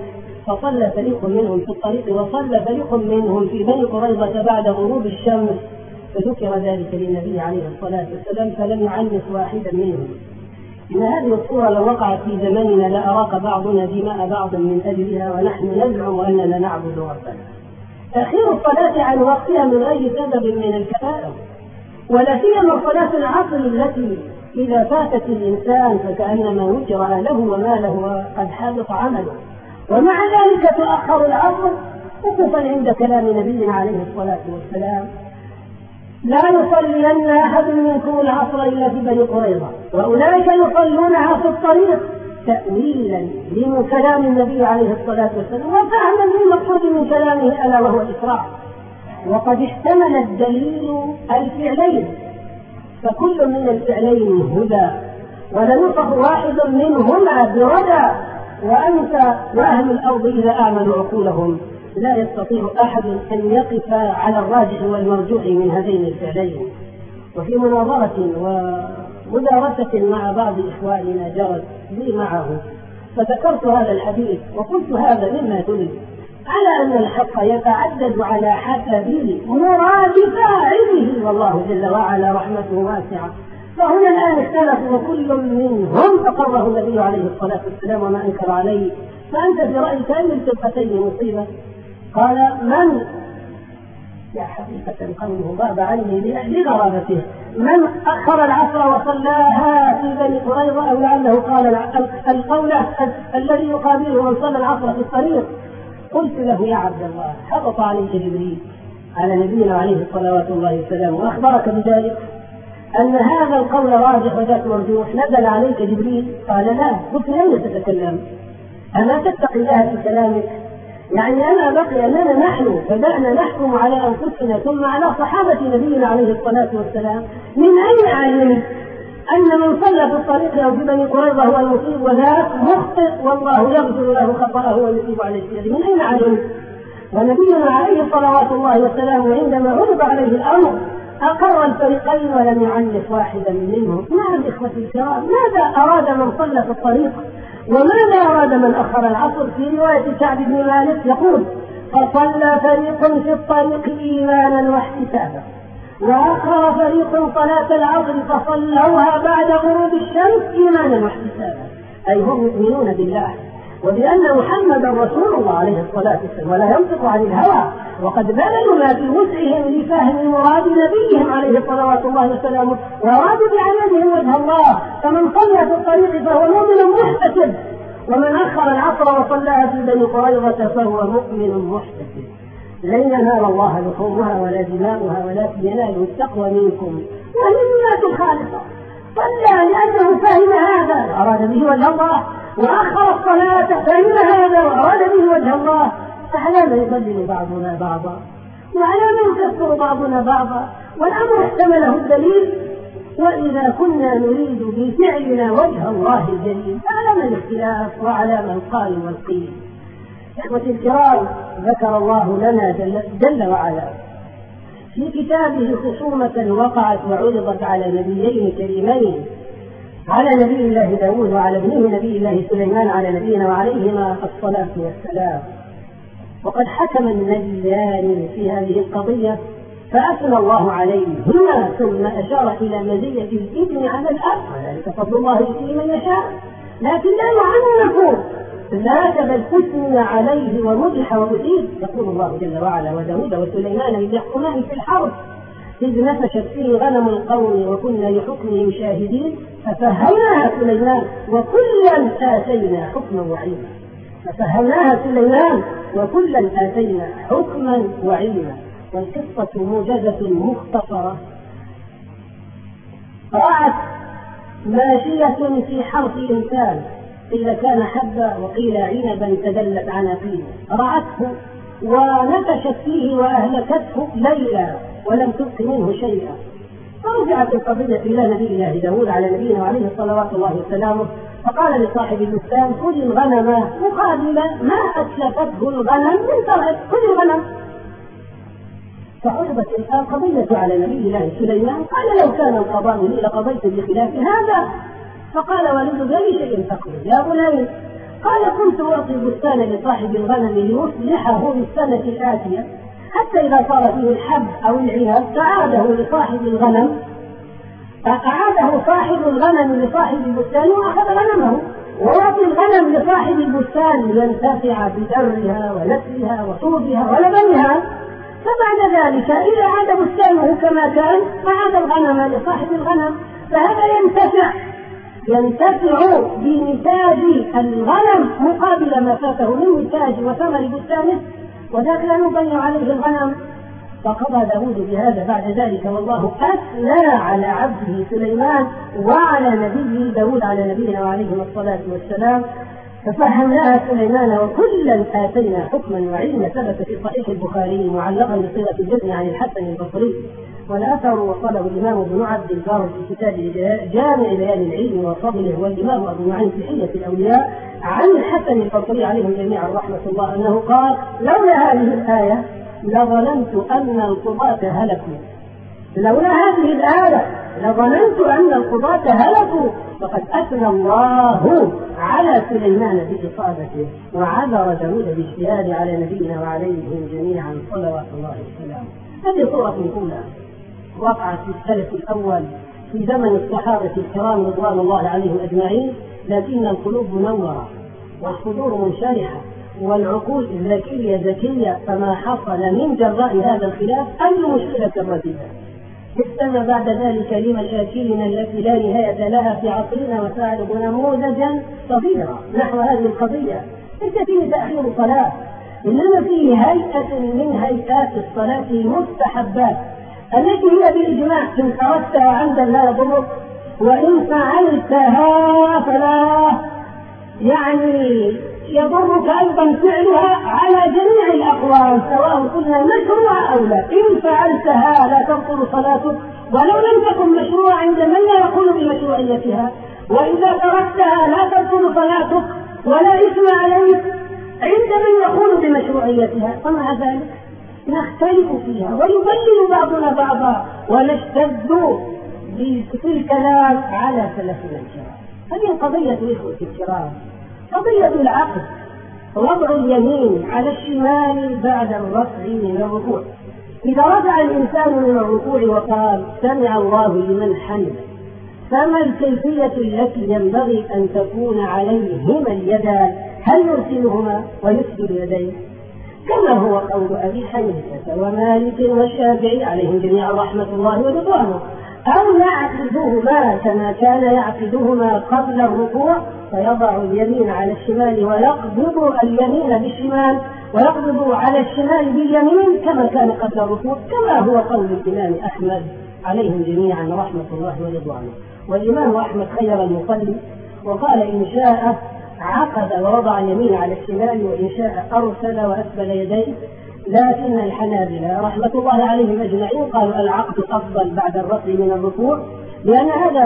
فصلى فريق منهم في الطريق وصلى فريق منهم في بني قريظة بعد غروب الشمس، فذكر ذلك للنبي عليه الصلاة والسلام فلم يعنف واحدا منهم. إن هذه الصورة لو وقعت في زماننا لأراق بعضنا دماء بعض من أجلها ونحن نزعم أننا نعبد ربنا. تأخير الصلاة عن وقتها من غير سبب من الكبائر، ولا سيما صلاة العصر التي إذا فاتت الإنسان فكأنما وجر أهله وماله وقد حبط عمله. ومع ذلك تؤخر العصر وقوفا عند كلام نبينا عليه الصلاة والسلام: لا يصلين أحد منكم العصر إلا في بني قريظة، وأولئك يصلونها في الطريق، تأويلا لكلام النبي عليه الصلاة والسلام وفهما للمقصود من كلامه ألا وهو الإسراع. وقد احتمل الدليل الفعلين، فكل من الفعلين هدى، ولنصف واحد منهما بردى، وأنت وأهل الأرض إذا آمنوا عقولهم لا يستطيع أحد أن يقف على الراجح والمرجوح من هذين الفعلين. وفي مناظرة ومدارسة مع بعض إخواننا جرت لي معه، فذكرت هذا الحديث وقلت هذا مما يدل على أن الحق يتعدد على حسب مراد فاعله، والله جل وعلا رحمته واسعة. فهنا الآن اختلفوا وكل منهم فقره النبي عليه الصلاة والسلام وما أنكر عليه. فأنت في رأيك أي الفرقتين مصيبة؟ قال: من يا حقيقة قوله غاب عني لغرابته، من أخر العصر وصلاها في بني قريظة، أو لعله قال القول الذي يقابله من صلى العصر في الطريق. قلت له: يا عبد الله، حبط عليك جبريل على نبينا عليه الصلاة والسلام وأخبرك بذلك أن هذا القول راجح وذاك مرجوح، نزل عليك جبريل؟ قال: لا. قلت: أين تتكلم؟ ألا تتقي الله في كلامك؟ يعني أنا بقي أننا نحن بدأنا نحكم على أنفسنا ثم على صحابة نبينا عليه الصلاة والسلام. من أين علمت أن من صلى في الطريق أو في بني قريظة هو المصيب وذاك مخطئ والله يغفر له خطأه ويصيب عليه السيئة؟ من أين علمت؟ ونبينا عليه صلوات الله وسلامه عندما عرض عليه الأمر أقر الفريقين ولم يعنف واحدا منهم. نعم إخوة الكرام، ماذا أراد من صلى في الطريق وماذا أراد من أخر العصر؟ في رواية كعب بن مالك يقول: فصلى فريق في الطريق إيمانا واحتسابا، وأخر فريق صلاة العصر فصلوها بعد غروب الشمس إيمانا واحتسابا، أي هم يؤمنون بالله وبأن محمدا رسول الله عليه الصلاة والسلام ولا ينطق عن الهوى، وقد بذلوا ما في وسعهم لفهم مراد نبيهم عليه الصلاة والسلام وأرادوا بعملهم وجه الله. فمن صلى في الطريق فهو مؤمن محتسب، ومن أخر العصر وصلاها في بني قريظة فهو مؤمن محتسب. لن ينال الله لحومها ولا دماؤها ولكن ينال التقوى منكم والنيات الخالصة. صلى لأنه فهم هذا وأراد به وجه الله، وأخر الصلاة فهم هذا وأراد به وجه الله. فعلى ما يضلل بعضنا بعضا وعلى ما يكفر بعضنا بعضا، والأمر احتمله الدليل. وإذا كنا نريد بفعلنا وجه الله الجليل فعلى ما الاختلاف وعلى ما القال والقيل. إخوتي الكرام، ذكر الله لنا جل وعلا في كتابه خصومة وقعت وعرضت على نبيين كريمين، على نبي الله داود وعلى ابنه نبي الله سليمان على نبينا وعليهما الصلاة والسلام. وقد حكم النبيان في هذه القضية فأثنى الله عليهما ثم أشار إلى مزية الإذن على الأب، وذلك فضل الله يؤتيه من يشاء، لكن لا يعنف ذاك بل أثني عليه ومدح وأثيب. يقول الله جل وعلا: وداود وسليمان إذ يحكمان في الحرب إذ نفشت فيه غنم القوم وكنا لحكمهم شاهدين ففهمناها سليمان وكلا آتينا حكما وعلما. ففهمناها سليمان وكلا آتينا حكما وعلما. والقصة موجزة مختصرة. رأت ماشية في حرث إنسان، قيل كان حبا وقيل عنبا تدلت عناقيله، رأته ونفشت فيه وأهلكته ليلا ولم تبق منه شيئا. فرجعت القضية إلى نبي الله داود على نبينا وعليه صلوات الله وسلامه، فقال لصاحب البستان: خذ الغنم مقابل ما أتلفته الغنم من ترعه، خذ الغنم. فعرضت القضية على نبي الله سليمان، قال: لو كان القضاء لي لقضيت بخلاف هذا. فقال والد: بأي شيء تقول يا بني؟ قال كنت أعطي البستان لصاحب الغنم ليصلحه للسنة الآتية، حتى إذا صار فيه الحب أو العنب فعاده لصاحب الغنم، فأعاده صاحب الغنم لصاحب البستان وأخذ غنمه، ويعطي الغنم لصاحب البستان لينتفع بدرها ونسلها وصوبها ولبنها. فبعد ذلك إذا عاد بستانه كما كان أعاد الغنم لصاحب الغنم، فهذا ينتفع بنتاج الغنم مقابل ما فاته من نتاج وثمر بستانه، وذاك لا يضيع عليه الغنم. فقضى داود بهذا بعد ذلك، والله أثنى على عبده سليمان وعلى نبيه داود على نبينا وعليهم الصلاة والسلام. ففهمناها سليمان وكلا آتينا حكما وعلما. ثبت في صحيح البخاري معلقا بصيغة الجزم عن الحسن البصري، والأثر وصله الإمام ابن عبد البر في كتاب جامع بيان العلم وفضله، والإمام أبو نعيم في حلية الأولياء عن الحسن البصري عليهم جميعا رحمة الله أنه قال: لولا هذه الآية لظننت أن القضاة هلكوا. لولا هذه الآية لظننت أن القضاة هلكوا. فقد أثنى الله على سليمان بإصابته، وعذر داود باجتهاد على نبينا وعليهم جميعا صلوات الله وسلامه. هذه صورة أولى وقعت في السلف الأول في زمن الصحابة الكرام رضوان الله عليهم أجمعين، لكن القلوب منورة والصدور منشرحة والعقول ذكية، فما حصل من جراء هذا الخلاف أي مشكلة رديئة. استمع بعد ذلك لمشاكلنا التي لا نهاية لها في عصرنا، وسألب نموذجا صغيرا نحو هذه القضية. ليس فيه تأخير صلاة، إنما فيه هيئة من هيئات الصلاة المستحبات التي هي بالإجماع إن تركتها عمدا لا يضرك، وإن فعلتها فلا يضرك أيضا فعلها على جميع الأقوال، سواء قلنا مشروع أو لا. إن فعلتها لا تبطل صلاتك ولو لم تكن مشروع عند من لا يقول بمشروعيتها، وإذا تركتها لا تبطل صلاتك ولا إثم عليك عند من يقول بمشروعيتها. ومع ذلك نختلف فيها ويبلل بعضنا بعضا ونشتد في الكلام على سلفنا الكرام. هذه القضية إخوة الكرام قضية العقل، وضع اليمين على الشمال بعد الرفع من الركوع. إذا رفع الإنسان من الركوع وقال سمع الله لمن حمده، فما الكيفية التي ينبغي أن تكون عليهما اليدان؟ هل يرسلهما ويسجد يديه كما هو قول أبي حنيفة ومالك والشافعي عليهم جميعا رحمة الله ورضوانه، أو يعقدهما كما كان يعقدهما قبل الركوع، فيضع اليمين على الشمال ويقبض اليمين بالشمال، ويقبض على الشمال باليمين كما كان قبل الركوع، كما هو قول الإمام أحمد عليهم جميعا رحمة الله ورضوانه. والإمام أحمد خير المصلي وقال إن شاء عقد ووضع اليمين على الشمال، وإن شاء أرسل وأسفل يديه. لكن الحنابلة رحمة الله عليهم أجمعين قالوا العقد أفضل بعد الرفع من الركوع، لأن هذا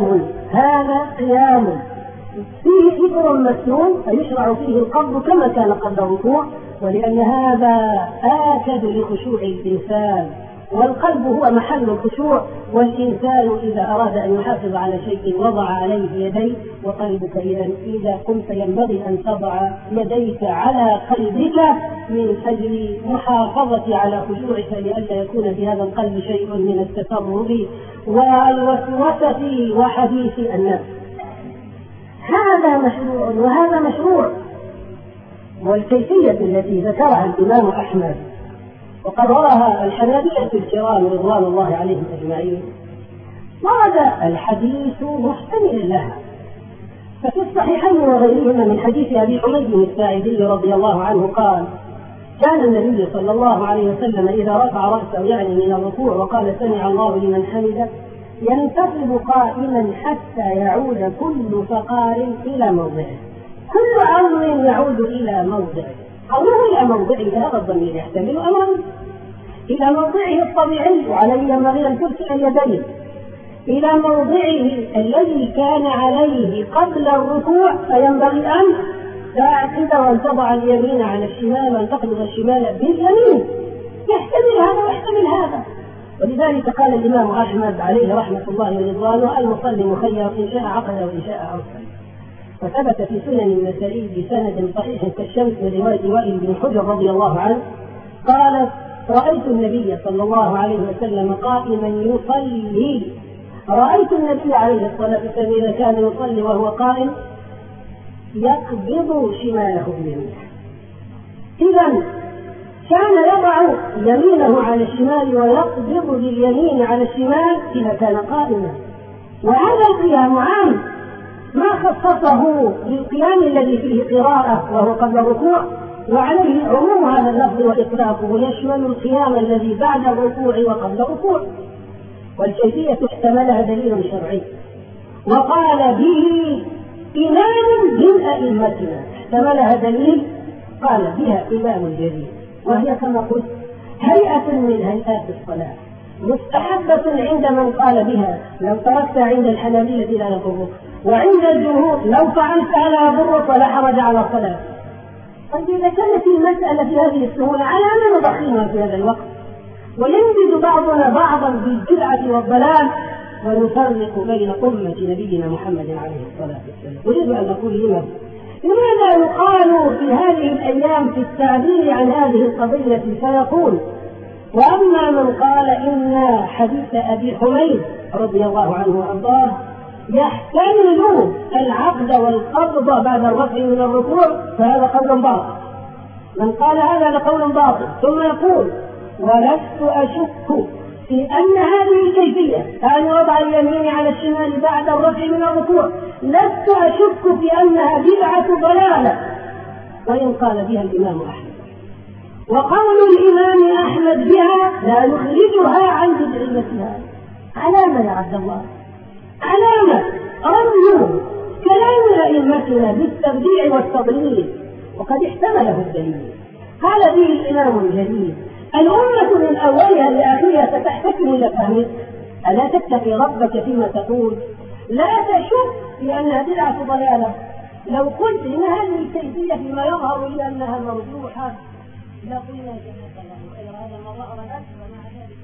قيام فيه إثر مسنون فيشرع فيه القبض كما كان قبل الركوع، ولأن هذا آكد لخشوع الإنسان، والقلب هو محل الخشوع، والإنسان إذا أراد أن يحافظ على شيء وضع عليه يديه. وقلبك إذا قمت ينبغي أن تضع يديك على قلبك من أجل محافظة على خشوعك، لئلا يكون في هذا القلب شيء من التفرغ والوسوسة وحديث النفس. هذا مشروع وهذا مشروع. والكيفية التي ذكرها الإمام أحمد وقد رواها الحنابلة الكرام رضوان الله عليهم أجمعين، ورد الحديث محتملا لها. ففي الصحيحين وغيرهما من حديث أبي حميد الساعدي رضي الله عنه قال كان النبي صلى الله عليه وسلم إذا رفع رأسه من الركوع وقال سمع الله لمن حمده ينتصب قائما حتى يعود كل فقار إلى موضعه، كل عظم يعود إلى موضعه. قوله إلى موضعه هذا الضمير يحتمل أمرا: إلى موضعه الطبيعي وعليه ينبغي أن ترسل اليدين، إلى موضعه الذي كان عليه قبل الركوع فينبغي أن تعقد وأن تضع اليمين على الشمال وأن تقبض الشمال باليمين. يحتمل هذا ويحتمل هذا. ولذلك قال الإمام أحمد عليه رحمة الله ورضوانه المصلي مخير إن شاء عقد وإن شاء أرسل. وثبت في سنن النسائي بسند صحيح كالشمس من رواية وائل بن حجر رضي الله عنه قال: رأيت النبي صلى الله عليه وسلم قائما يصلي. رأيت النبي عليه الصلاة والسلام إذا كان يصلي وهو قائم يقبض شماله بيمينه. إذا كان يضع يمينه على الشمال ويقبض باليمين على الشمال إذا كان قائما. وهذا القيام عام، ما خصصه بالقيام الذي فيه قراءة وهو قبل الركوع، وعليه عموم هذا اللفظ وإطلاقه يشمل القيام الذي بعد الركوع وقبل الركوع. والكيفية احتملها دليل شرعي، وقال به إمام من أئمتنا. احتملها دليل قال بها إمام جليل، وهي كما قلت هيئة من هيئات الصلاة مستحبة عند من قال بها، لو تركت عند الحنابلة لا يضرك، وعند الجمهور لو فعلت لا يضرك ولا حرج على صلاة. طيب إذا كانت المسألة بهذه السهولة على أن نضخمها في هذا الوقت وينبذ بعضنا بعضا بالبدعة والضلال ونفرق بين أمة نبينا محمد عليه الصلاة والسلام؟ أريد أن أقول لماذا يقال في هذه الأيام في التعبير عن هذه القضية فيقول: وأما من قال إن حديث أبي حميد رضي الله عنه وأرضاه يحتمل العقد والقبض بعد الرفع من الركوع فهذا قول باطل. من قال هذا لقول باطل. ثم يقول: ولست أشك في أن هذه الكيفية أن وضع اليمين على الشمال بعد الرفع من الركوع لست أشك في أنها بدعة ضلالة وإن قال بها الإمام أحمد. وقول الإمام أحمد بها لا يخرجها عن بدعيتها. علامة يا عبد الله، علامة رمز كلام أئمتنا بالتبديع والتضليل، وقد احتمله الدليل. قال به الإمام الجليل: الأمة من أولها لآخرها ستحتكم إلى فهمك، ألا تتقي ربك فيما تقول، لا تشك في أنها بدعة ضلالة. لو قلت إن هذه الكيفية فيما يظهر إلى أنها مرجوحة لقلنا جزاك الله خير، هذا ما ظهر لك ومع ذلك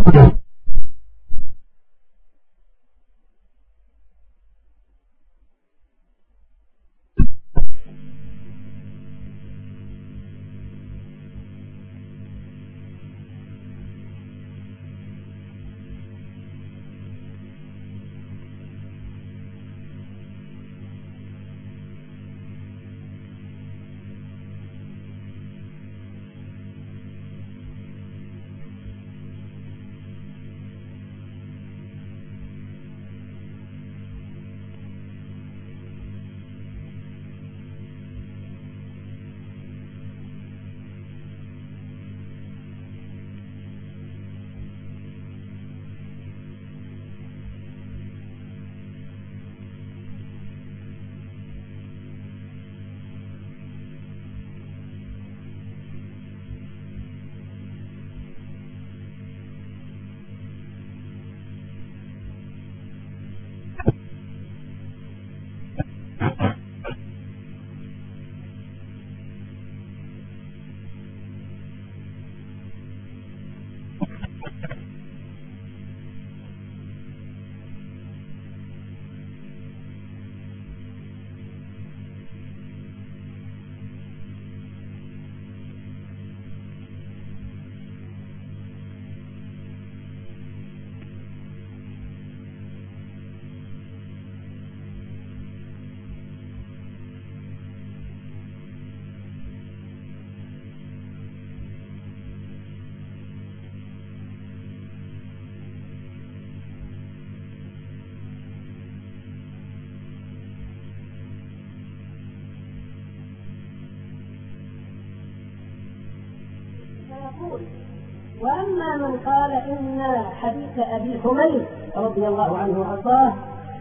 وأما من قال إن حديث أبي حميد رضي الله عنه وأرضاه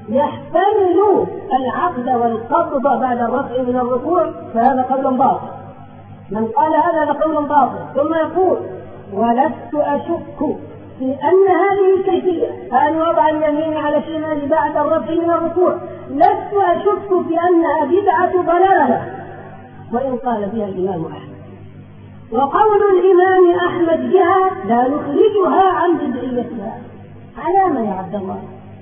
يحتمل العقد والقبض بعد الرفع من الركوع فهذا قول باطل. من قال هذا قول باطل. ثم يقول ولست أشك في أن هذه الكيفية أن وضع اليمين على الشمال بعد الرفع من الركوع لست أشك في أنها بدعة ضلالة وإن قال بها الإمام أحمد. وقول الإمام أحمد بها لا نخرجها عن بدعيتها. علامة يا عبد الله،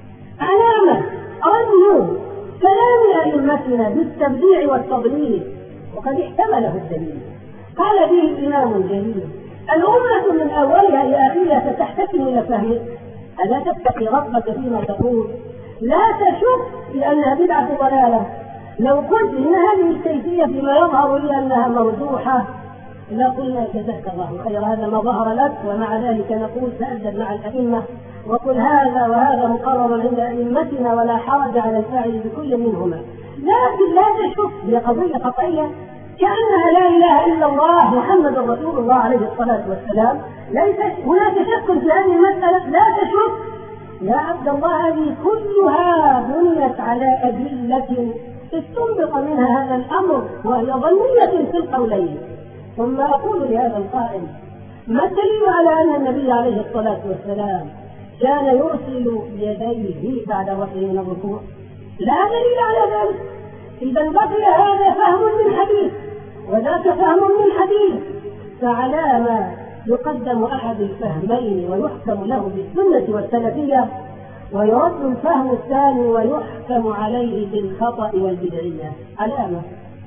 علامة رجل كلام أئمتنا بالتبديع والتضليل وقد احتمله الدليل. قال به الإمام الجليل الأمة من أولها لآخرها ستحتكم إلى فهمك ألا تتقي ربك فيما تقول لا تشك في أنها بدعة ضلالة. لو قلت إن هذه الكيفية فيما يظهر لي أنها مرجوحة لا قلنا جزاك الله خير هذا ما ظهر لك، ومع ذلك نقول تأدب مع الأئمة وقل هذا وهذا مقرر عند أئمتنا ولا حرج على الفاعل بكل منهما. لكن لا تشك هي قضية قطعية كأنها لا إله إلا الله محمد رسول الله عليه الصلاة والسلام. ليس هناك شك في هذه المسألة، لا تشك يا عبد الله. هذه كلها بنيت على أدلة استنبط منها هذا الأمر وهي ظنية في القولين. ثم أقول لهذا القائل ما الدليل على أن النبي عليه الصلاة والسلام كان يرسل يديه بعد رفعه من الركوع؟ لا دليل على ذلك. إذا بقي هذا فهم من حديث وذاك فهم من حديث، فعلى ما يقدم أحد الفهمين ويحكم له بالسنة والسلفية ويرد الفهم الثاني ويحكم عليه بالخطأ والبدعية. علامة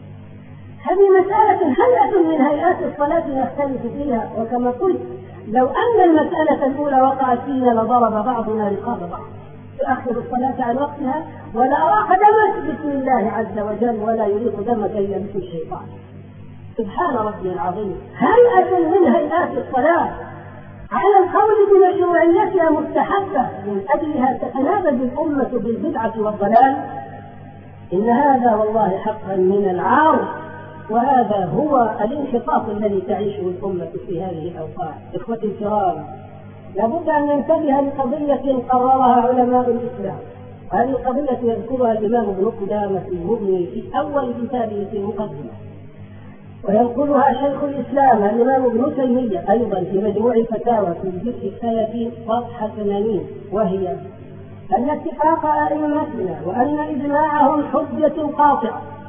هذه مسألة هيئة من هيئات الصلاة نختلف فيها. وكما قلت لو أن المسألة الأولى وقعت فينا لضرب بعضنا رقاب بعض يؤخر الصلاة عن وقتها ولا أراق دمك بسم الله عز وجل ولا يريق دمك إلا بسم الشيطان. سبحان ربي العظيم. هيئة من هيئات الصلاة على القول بمشروعيتها مستحبة من أجلها تتنابذ الأمة بالبدعة والضلال. إن هذا والله حقا من العار، وهذا هو الانحطاط الذي تعيشه الأمة في هذه الأوقات. إخوتي الكرام، لابد أن ننتبه لقضية قررها علماء الإسلام. هذه القضية يذكرها الإمام ابن قدامة في المغني في أول كتابه في المقدمة، وينقلها شيخ الإسلام الإمام ابن تيمية أيضا في مجموع الفتاوى في الجزء 30 صفحة 80، وهي أن اتفاق أئمتنا وأن إجماعهم حجة قاطعة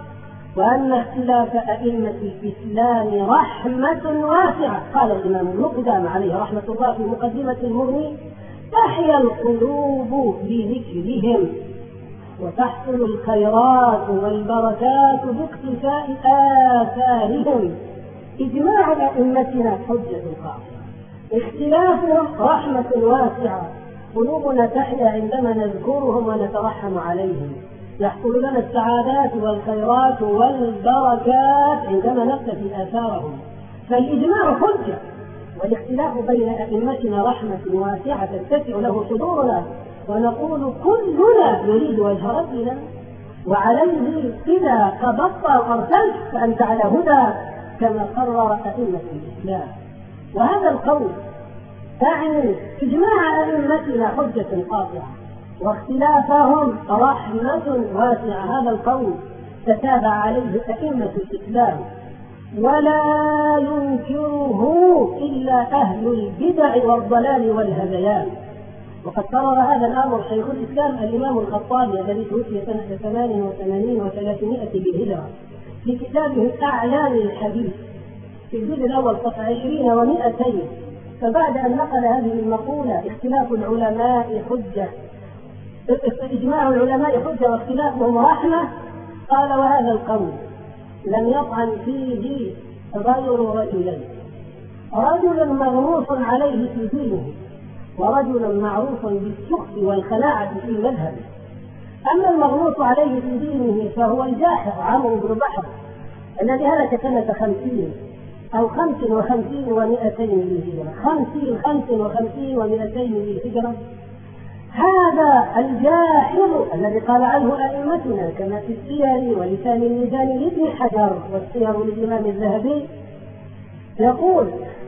وأن اختلاف أئمة الإسلام رحمة واسعة. قال الإمام ابن قدامة عليه رحمة الله في مقدمة المغني: تحيا القلوب بذكرهم وتحصل الخيرات والبركات باقتفاء آثارهم. إجماع أئمتنا حجة قاطعة، اختلافهم رحمة واسعة. قلوبنا تحيا عندما نذكرهم ونترحم عليهم، يحصل لنا السعادات والخيرات والبركات عندما نقتفي آثارهم. فالإجماع حجة، والاختلاف بين أئمتنا رحمة واسعة تتسع له صدورنا، ونقول كلنا يريد وجه ربنا، وعليه إذا قبضت وأرسلت فأنت على هدى كما قرر أئمة الإسلام. وهذا القول تعني إجماع أئمتنا حجة قاطعة واختلافهم رحمة واسعة. هذا القول تتابع عليه أئمة الإسلام ولا ينكره إلا أهل البدع والضلال والهذيان. وقد قرر هذا الأمر شيخ الإسلام الإمام الخطابي الذي توفي سنة 88 و300 بالهجرة في كتابه أعلام الحديث في الجزء الأول صفحة 20 و200. فبعد أن نقل هذه المقولة: اختلاف العلماء حجة، إجماع العلماء حجة واختلافهم رحمة، قال: وهذا القول لم يطعن فيه غير رجلين: رجل مغروس عليه في دينه، ورجل معروف بالسخط والخلاعة في مذهبه. أما المغروس عليه في دينه فهو الجاحظ عمرو بن بحر الذي هلك سنة 50 أو 55 و200 للهجرة، 55 و200 للهجرة. هذا الجاحظ الذي قال عنه أئمتنا كما في السير ولسان الميزان لابن حجر والسير للإمام الذهبي، يقول: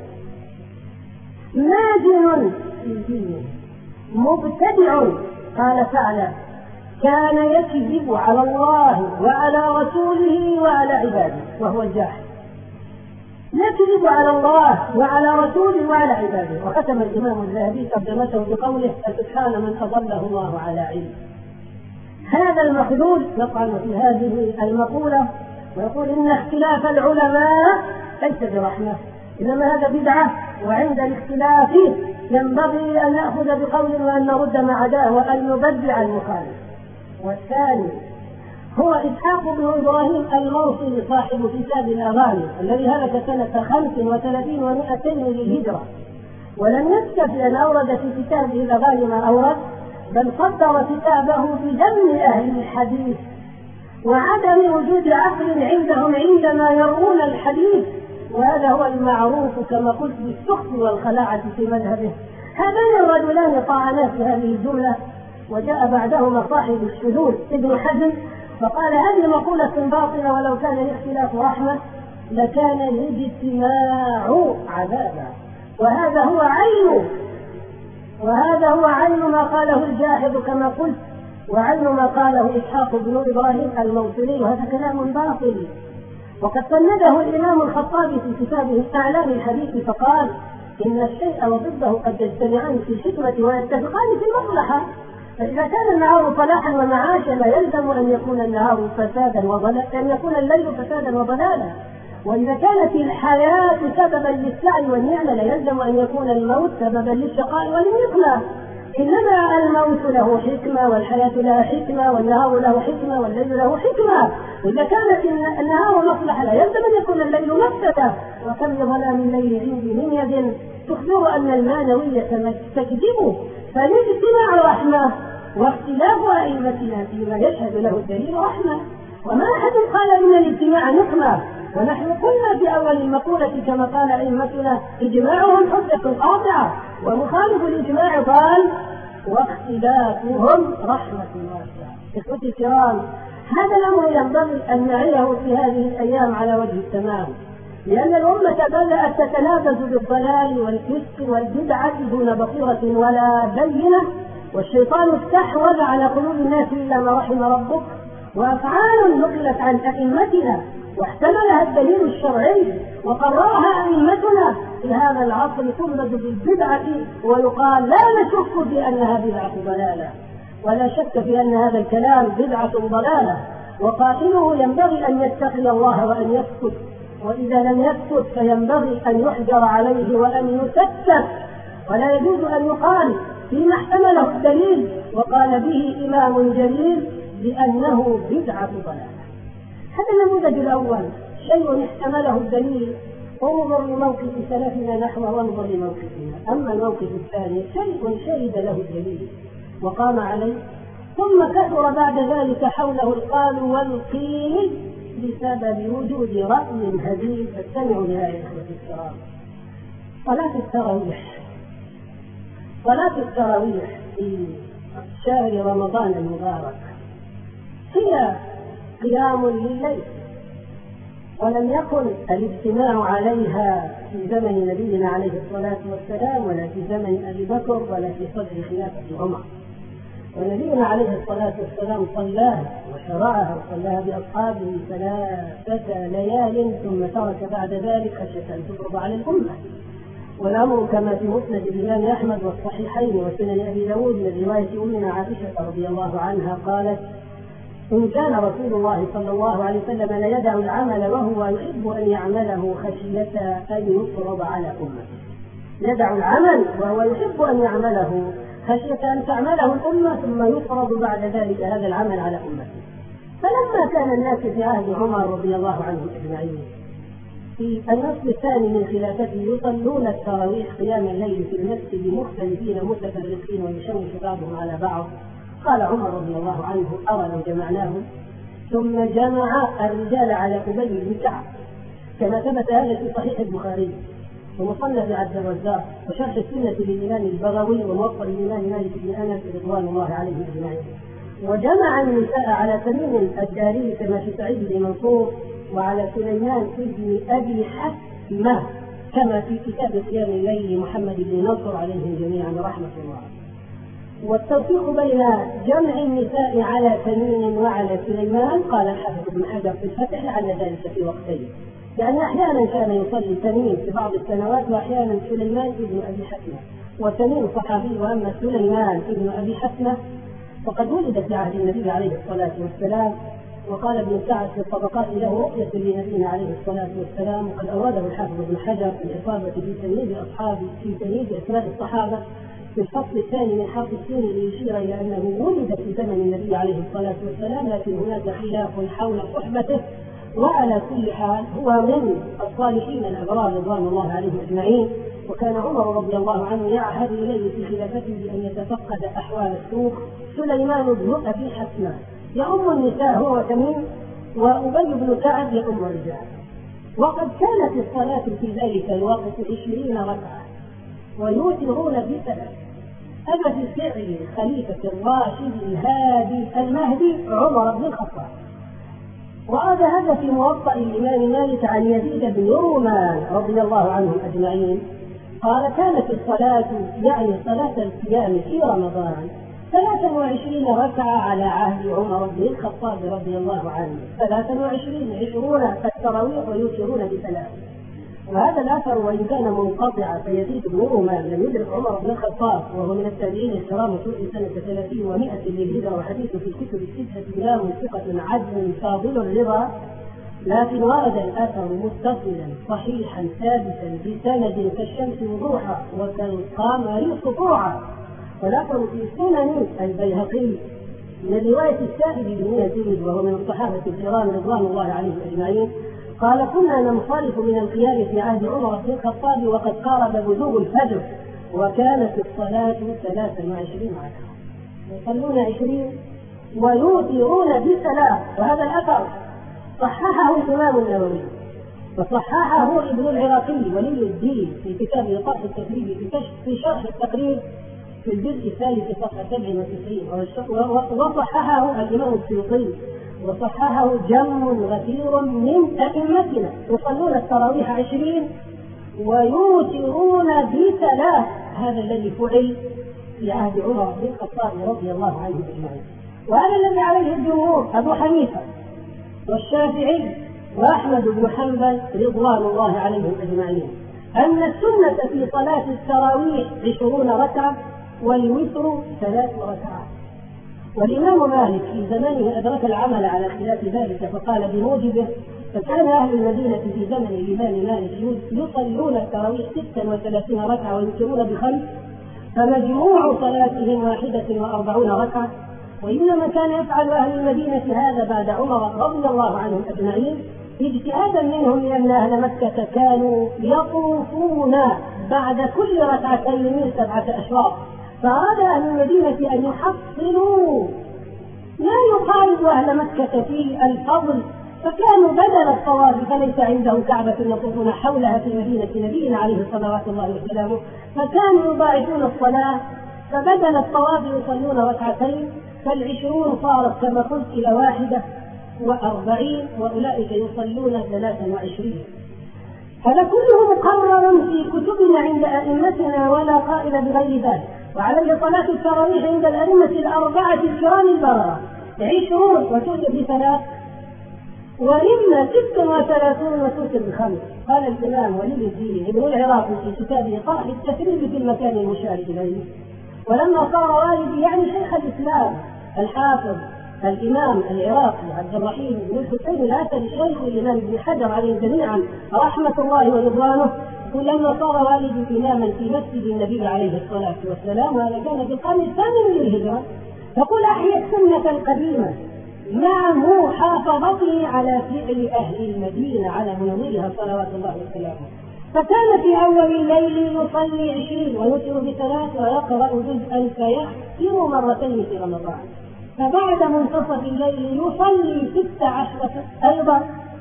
ماجن في دينه مبتدع، قال فعلا، كان يكذب على الله وعلى رسوله وعلى عباده، وهو الجاحظ، يكذب على الله وعلى رسوله وعلى عباده. وختم الإمام الذهبي ترجمته بقوله: فسبحان من أضله الله على علم. هذا المخذول يطعن في هذه المقولة ويقول إن اختلاف العلماء ليس برحمة، إنما هذا بدعة، وعند الاختلاف ينبغي أن نأخذ بقول وأن نرد ما عداه وأن نبدع المخالف. والثاني هو إسحاق بن إبراهيم الموصلي صاحب كتاب الأغاني الذي هلك سنة 35 و200 للهجرة، ولم يكتفي أن أورد في كتابه الأغاني ما أورد، بل صدر كتابه بذم أهل الحديث وعدم وجود عقل عندهم عندما يروون الحديث، وهذا هو المعروف كما قلت بالسخط والخلاعة في مذهبه. هذان الرجلان طعنا في هذه الجملة، وجاء بعدهما صاحب الشذوذ ابن حزم فقال: هذه مقولة باطلة، ولو كان الاختلاف رحمة لكان الاجتماع عذابا. وهذا هو عين ما قاله الجاحظ كما قلت، وعين ما قاله إسحاق بن إبراهيم الموصلي، وهذا كلام باطل. وقد سنده الإمام الخطابي في كتابه أعلام الحديث فقال: إن الشيء وضده قد يجتمعان في الحكمة ويتفقان في المصلحة، فإذا كان النهار صلاحا ومعاشا لا يلزم أن يكون النهار فسادا وضلالا، أن يكون الليل فسادا وضلالا، وإذا كانت الحياة سببا للسعي والنعمة لا يلزم أن يكون الموت سببا للشقاء والنقمة، إنما الموت له حكمة والحياة لها حكمة والنهار له حكمة والليل له حكمة. وإذا كانت النهار مصلحة لا يلزم أن يكون الليل مفسدة، وكم لظلام الليل عندي من يد تخبر أن المعنوية تكذب. فالاجتماع رحمة، واختلاف أئمتنا فيما يشهد له الدليل رحمة، وما أحد قال إن الاجتماع نقمة. ونحن قلنا في أول المقولة كما قال أئمتنا: إجماعهم حجة قاطعة، ومخالف الإجماع ضال، واختلافهم رحمة واسعة. إخوتي الكرام، هذا الأمر ينبغي أن نعيه في هذه الأيام على وجه التمام، لأن الأمة بدأت تتنافس بالضلال والفسق والبدعة دون بصيرة ولا بينة، والشيطان استحوذ على قلوب الناس إلا ما رحم ربك، وأفعال نقلت عن أئمتنا واحتملها الدليل الشرعي وقررها أئمتنا في هذا العصر تنبذ بالبدعة، ويقال لا نشك في أنها بدعة ضلالة، ولا شك في أن هذا الكلام بدعة ضلالة. وقائله ينبغي أن يتقي الله وأن يسكت، وإذا لم يسكت فينبغي أن يحجر عليه وأن يسكت، ولا يجوز أن يقال فيما احتمله الدليل وقال به إمام جليل بأنه بدعة ضلالة. هذا النموذج الأول، شيء احتمله الدليل انظر لموقف سلفنا نحو وانظر لموقفنا. أما الموقف الثاني شيء شهد له الدليل وقام عليه، ثم كثر بعد ذلك حوله القال والقيل بسبب وجود رأي هديد. فاستمعوا لها يا إخوة الكرام. صلاة التراويح في شهر رمضان المبارك هي قيام لليل، ولم يكن الاجتماع عليها في زمن نبينا عليه الصلاة والسلام ولا في زمن أبي بكر ولا في صدر خلافة عمر. ونبينا عليه الصلاة والسلام صلاها وشرعها وصلاها بأصحابه 3 ليال ثم ترك بعد ذلك خشية أن تفرض على الأمة. والأمر كما في مسند الإمام أحمد والصحيحين وسنن أبي داود من رواية أمنا عائشة رضي الله عنها قالت: إن كان رسول الله صلى الله عليه وسلم ليدع العمل وهو يحب أن يعمله خشية أن يفرض على أمته. يدع العمل وهو يحب أن يعمله خشية أن تعمله الأمة ثم يفرض بعد ذلك هذا العمل على أمته. فلما كان الناس في عهد عمر رضي الله عنه أجمعين في النصف الثاني من خلافته يصلون التراويح قيام الليل في المسجد مختلفين متفرقين ويشوش بعضهم على بعض، قال عمر رضي الله عنه: أرى لو جمعناهم. ثم جمع الرجال على أبي بن كعب كما ثبت هذا في صحيح البخاري ومصنف عبد الرزاق وشرح السنة للإمام البغوي وموطأ الإمام مالك بن أنس رضوان الله عليه أجمعين. وجمع النساء على تميم الداري كما في سعيد بن منصور وعلى سليمان بن أبي حسمة كما في كتاب قيام الليل محمد بن نصر عليهم جميعا رحمة الله. والتوفيق بين جمع النساء على تميم وعلى سليمان قال الحافظ ابن حجر في الفتح لعل ذلك في وقتين، لأن أحيانا كان يصلي تميم في بعض السنوات وأحيانا سليمان ابن أبي حسمة، وتميم صحابي وأما سليمان ابن أبي حسمة فقد ولد في عهد النبي عليه الصلاة والسلام. وقال ابن سعد في الطبقات له رؤية لنبينا عليه الصلاة والسلام، وقد أورده الحافظ ابن حجر في الإصابة في تمييز أسماء الصحابة في الفصل الثاني من حرف السين ليشير إلى أنه ولد في زمن النبي عليه الصلاة والسلام، لكن هناك خلاف حول صحبته. وعلى كل حال هو من الصالحين الأبرار رضوان الله عليهم أجمعين. وكان عمر رضي الله عنه يعهد إليه في خلافته بأن يتفقد أحوال السوق. سليمان بن أبي حسمة يؤم النساء هو وتميم، وأبي بن كعب يؤم الرجال. وقد كانت الصلاة في ذلك الوقت 20 ركعة ويوترون بثلاث. هذا في فعل خليفة الراشد الهادي المهدي عمر بن الخطاب. وهذا هذا في موطأ الإمام مالك عن يزيد بن رومان رضي الله عنهم أجمعين قال: كانت الصلاة يعني صلاة القيام في رمضان 23 ركعة على عهد عمر بن الخطاب رضي الله عنه. 23 التراويح ويوترون بثلاث. وهذا الأثر وإن كان منقطعا فيزيد بن رومان لم يدرك عمر بن الخطاب وهو من التابعين الكرام توفي سنة 30 و100 للهجرة وحديثه في الكتب الستة لا ثقة عدل فاضل الرضا، لكن ورد الأثر متصلا صحيحا ثابتا بسند كالشمس وضوحا وكالقمر سطوعا. والأثر في سنن البيهقي من رواية السائب بن يزيد وهو من الصحابة الكرام رضوان الله عليهم أجمعين قال: كنا ننصرف من القيام في عهد عمر بن الخطاب وقد قارب بزوغ الفجر وكانت الصلاة 23 ركعة، يصلون 20 ويوترون بثلاث. وهذا الأثر صححه الإمام النووي وصححه ابن العراقي ولي الدين في كتاب إيقاف التقريب في شرح التقريب في الجزء الثالث صفحة 97، وصححه الإمام السيوطي وصححه جم غفير من أئمتنا. يصلون التراويح 20 ويوترون بثلاث. هذا الذي فعل في عهد عمر بن الخطاب رضي الله عنه أجمعين، وهذا الذي عليه الجمهور أبو حنيفة والشافعي وأحمد بن حنبل رضوان الله عليهم أجمعين، أن السنة في صلاة التراويح 20 ركعة والوتر 3 ركعات. والإمام مالك في زمنه أدرك العمل على خلاف ذلك فقال بموجبه: فكان أهل المدينة في زمن الإمام مالك يصلون التراويح 36 ركعة ويوترون ب5، فمجموع صلاتهم 41 ركعة. وإنما كان يفعل أهل المدينة هذا بعد عمر رضي الله عنهم أجمعين اجتهادا منهم، لأن أهل مكة كانوا يطوفون بعد كل ركعتين من 7 أشواط، فأراد أهل المدينة أن يحصلوا لا يقارب أهل مكة في الفضل، فكانوا بدل الطواف فليس عندهم كعبة يطوفون حولها في مدينة نبينا عليه صلوات الله وسلامه، فكانوا يضاعفون الصلاة، فبدل الطواف يصلون ركعتين، فال20 صارت كما قلت إلى 41 وأولئك يصلون 23. هذا كله مقرر في كتبنا عند أئمتنا ولا قائل بغير ذلك. وعليه صلاة التراويح عند الأئمة الأربعة الكرام البررة 20 وتوتر ب3، وإما 36 وتوتر ب5. قال الإمام ولي الدين ابن العراقي في كتابه طرح التثريب في المكان المشار إليه: ولما صار والدي يعني شيخ الإسلام الحافظ الإمام العراقي عبد الرحيم بن الحسين العسلي شيخ الإمام ابن حجر عليه جميعا رحمة الله ورضوانه، لما صار والدي إماما في مسجد النبي عليه الصلاة والسلام، وهذا كان في القرن الثامن للهجرة، فقل أحيا السنة القديمة مع محافظته على فعل أهل المدينة على منظرها صلوات الله وسلامه. فكان في أول الليل يصلي 20 ويوتر ب3 ويقرأ جزءا فيختم مرتين في رمضان، فبعد منتصف الليل يصلي 16 أيضا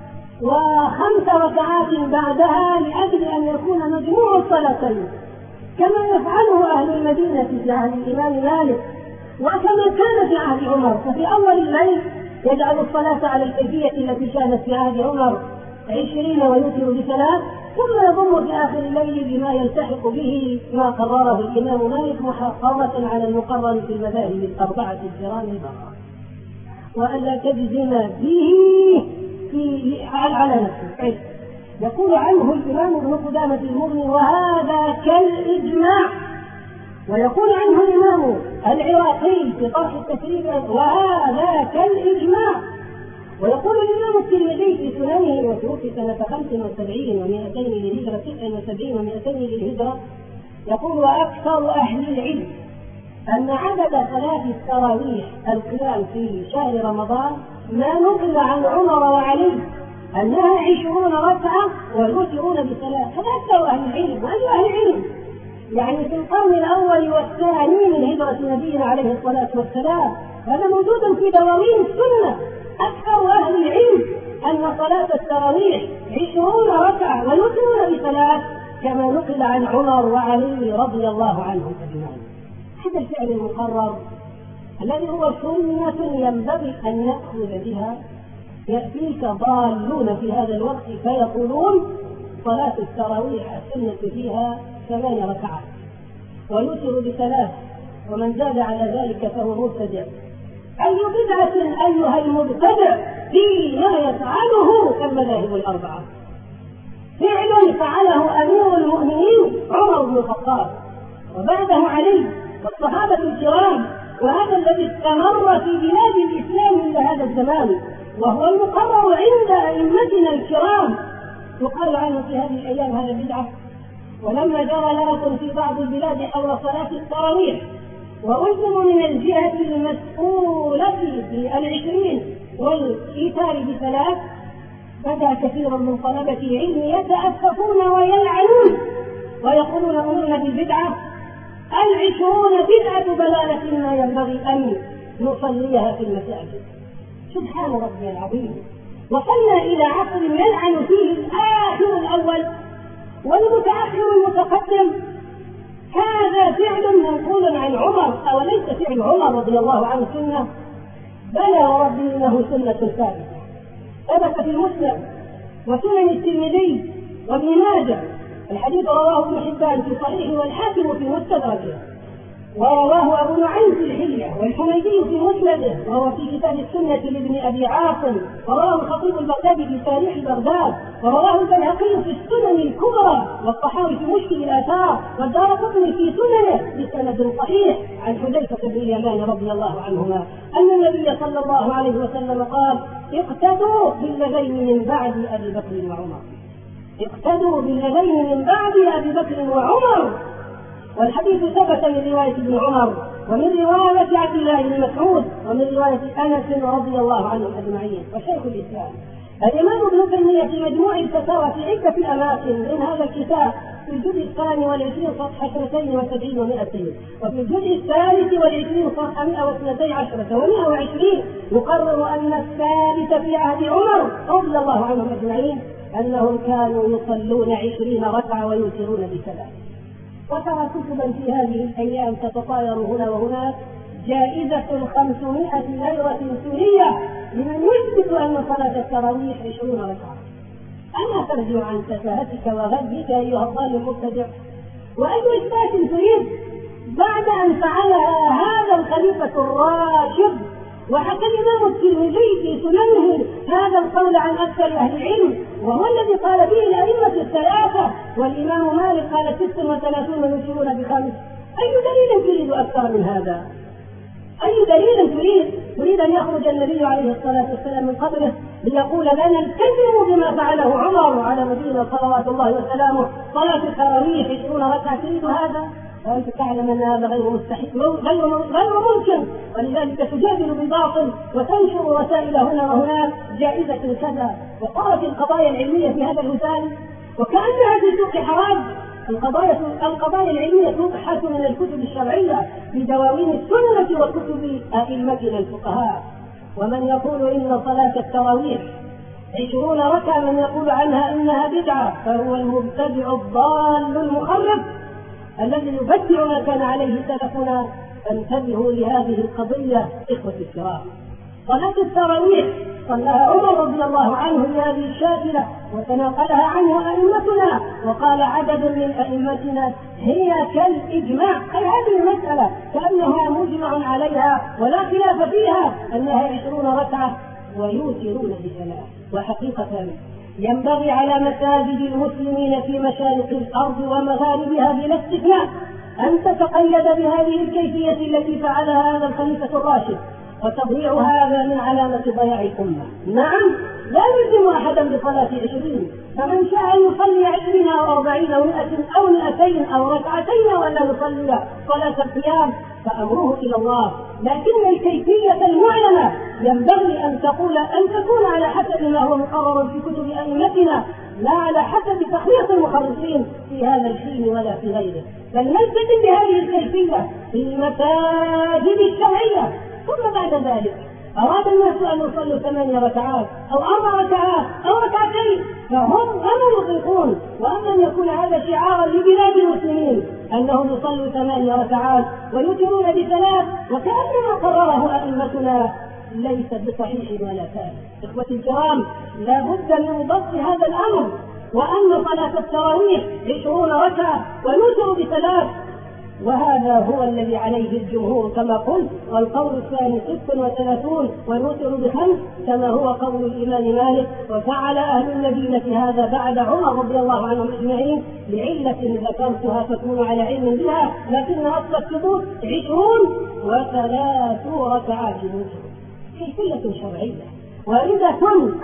و5 ركعات بعدها لأجل أن يكون مجموع الصلاتين كما يفعله أهل المدينة في عهد الإمام مالك، وكما كان في عهد عمر. ففي أول الليل يجعل الصلاة على الكيفية التي كانت في عهد عمر 20 ويوتر ب3، ثم يضم في آخر الليل بما يلتحق به ما قرره الإمام مالك محافظة على المقرر في المذاهب الأربعة الكرام البررة، وألا تجزم به على نفسه. يقول عنه الإمام ابن قدامة المغني: وهذا كالإجماع. ويقول عنه الإمام العراقي في طرح التثريب: وهذا كالإجماع. ويقول الإمام الترمذي في سننه وتوفي سنة 75 و200 للهجرة 76 و200 للهجرة، يقول: وأكثر أهل العلم أن عدد صلاة التراويح القيام في شهر رمضان ما نقل عن عمر وعلي أنها 20 ركعة ويوترون ب3. هذا أكثر أهل العلم. وأي أهل العلم؟ يعني في القرن الأول والثاني من هجرة نبينا عليه الصلاة والسلام، هذا موجود في دواوين السنة. أكثر أهل العلم أن صلاة التراويح 20 ركعة ويوترون ب3 كما نقل عن عمر وعلي رضي الله عنهم أجمعين. هذا الفعل المقرر الذي هو سنة ينبغي أن نأخذ بها. يأتيك ضالون في هذا الوقت فيقولون صلاة التراويح السنة فيها 8 ركعات ويوتر ب3، ومن زاد على ذلك فهو مبتدع. أي بدعة أيها المبتدع فيما يفعله المذاهب الأربعة؟ فعل فعله أمير المؤمنين عمر بن الخطاب وبعده علي والصحابة الكرام، وهذا الذي استمر في بلاد الإسلام إلى هذا الزمان، وهو المقرر عند أئمتنا الكرام. يقال عنه في هذه الأيام هذا بدعة. ولما جرى لغط في بعض البلاد حول صلاة التراويح وألزموا من الجهة المسؤولة ب20 والإيتار ب3، بدا كثير من طلبة العلم يتأسفون ويلعنون ويقولون أمرنا بالبدعة. 20 بدعة ضلالة ما ينبغي أن نصليها في المساجد. سبحان ربي العظيم. وصلنا إلى عصر يلعن فيه الآخر الأول والمتأخر المتقدم. هذا فعل منقول عن عمر، أوليس فعل عمر رضي الله عنه سنة؟ بلى وربي إنه سنة ثابتة ثبت في المسلم وسنن الترمذي وابن ماجه. الحديث رواه ابن حبان في صحيحه والحاكم في مستدركه ورواه أبو نعيم في الحلية والحميدي في مسنده، وهو في كتاب السنة لابن أبي عاصم، ورواه الخطيب البغدادي في تاريخ بغداد، ورواه البيهقي في السنن الكبرى، والطحاوي في مشكل الآثار، والدارقطني في سننه بسند صحيح عن حذيفة بن اليمان رضي الله عنهما أن النبي صلى الله عليه وسلم قال: اقتدوا بالذين من بعد أبي بكر وعمر. اقتدوا بالذين من بعد أبي بكر وعمر. والحديث ثبت من رواية ابن عمر، ومن رواية عبد الله بن مسعود، ومن رواية أنس رضي الله عنهم أجمعين. وشيخ الإسلام الإمام ابن تيمية في مجموع الفتاوى في عدة أماكن من هذا الكتاب في الجزء 22 صفحة 270 و200، وفي الجزء 23 صفحة 112 و120 يقرر أن الثالث في عهد عمر رضي الله عنهم أجمعين أنهم كانوا يصلون 20 ركعة ويوترون بثلاث. وترى كتبا في هذه الأيام تتطاير هنا وهناك جائزة 500 ليرة سورية لمن يثبت أن صلاة التراويح 20 ركعة. ألا ترجع عن سفاهتك وغدك أيها الضال المبتدع؟ وأي إثبات تريد بعد أن فعلها هذا الخليفة الراشد؟ وحكى الإمام الترمذي في سننه هذا القول عن أكثر أهل العلم، وهو الذي قال به الأئمة الثلاثة، والإمام مالك قال 36 ويشيرون بخمس. أي دليل تريد أكثر من هذا؟ أي دليل تريد أن يخرج النبي عليه الصلاة والسلام من قبره ليقول لنا التزموا بما فعله عمر على مدينة صلوات الله وسلامه صلاة التراويح 20 ركعة؟ تريد هذا؟ وأنت تعلم أن هذا غير مستحيل، غير ممكن، ولذلك تجادل بالباطل وتنشر رسائل هنا وهناك جائزة كذا. وقالت القضايا العلمية في هذا المثال وكأنها في سوق حراج. القضايا العلمية تبحث من الكتب الشرعية في دواوين السنة وكتب أئمتنا الفقهاء. ومن يقول إن صلاة التراويح 20 ركعة من يقول عنها إنها بدعة فهو المبتدع الضال المخرب الذي يبدع ما كان عليه سلفنا. فانتبهوا لهذه القضية إخوة الكرام. صلاة التراويح صلاها عمر رضي الله عنه بهذه الشاكلة وتناقلها عنه أئمتنا، وقال عدد من أئمتنا هي كالإجماع، أي هذه المسألة كأنها مجمع عليها ولا خلاف فيها أنها 20 ركعة ويوترون بثلاث. وحقيقة ينبغي على مساجد المسلمين في مشارق الأرض ومغاربها بلا استثناء أن تتقيد بهذه الكيفية التي فعلها هذا الخليفة الراشد، وتضييع هذا من علامة ضياع الأمة. نعم، لا يلزم أحدا بصلاة 20، فمن شاء أن يصلي 20 أو 40 أو 100 أو 200 أو ركعتين ولا يصلي صلاة القيام فأمره إلى الله. لكن الكيفية المعلنة ينبغي أن تكون على حسب ما هو مقرر في كتب أئمتنا، لا على حسب تخليص المخلصين في هذا الحين ولا في غيره. بل نلتزم بهذه الكيفية في المساجد الشرعية. ثم بعد ذلك أراد الناس أن يصلوا 8 ركعات أو 4 ركعات أو ركعتين فهم غير يطيقون. وأن يكون هذا شعارا لبلاد المسلمين أنهم يصلوا 8 ركعات ويوترون بثلاث وكأنما قرره أئمتنا ليس بصحيح ولا ثابت. إخوتي الكرام، لا بد من ضبط هذا الأمر، وأن صلاة التراويح 20 ركعة ويوتر بثلاث، وهذا هو الذي عليه الجمهور كما قلت. والقول الثاني 36 ويوتر ب5 كما هو قول الإمام مالك. وفعل أهل المدينة هذا بعد عمر رضي الله عنهم أجمعين لعلة ذكرتها فكونوا على علم بها، لكن أصل الثبوت 20 و3 ركعات كيفية شرعية واردة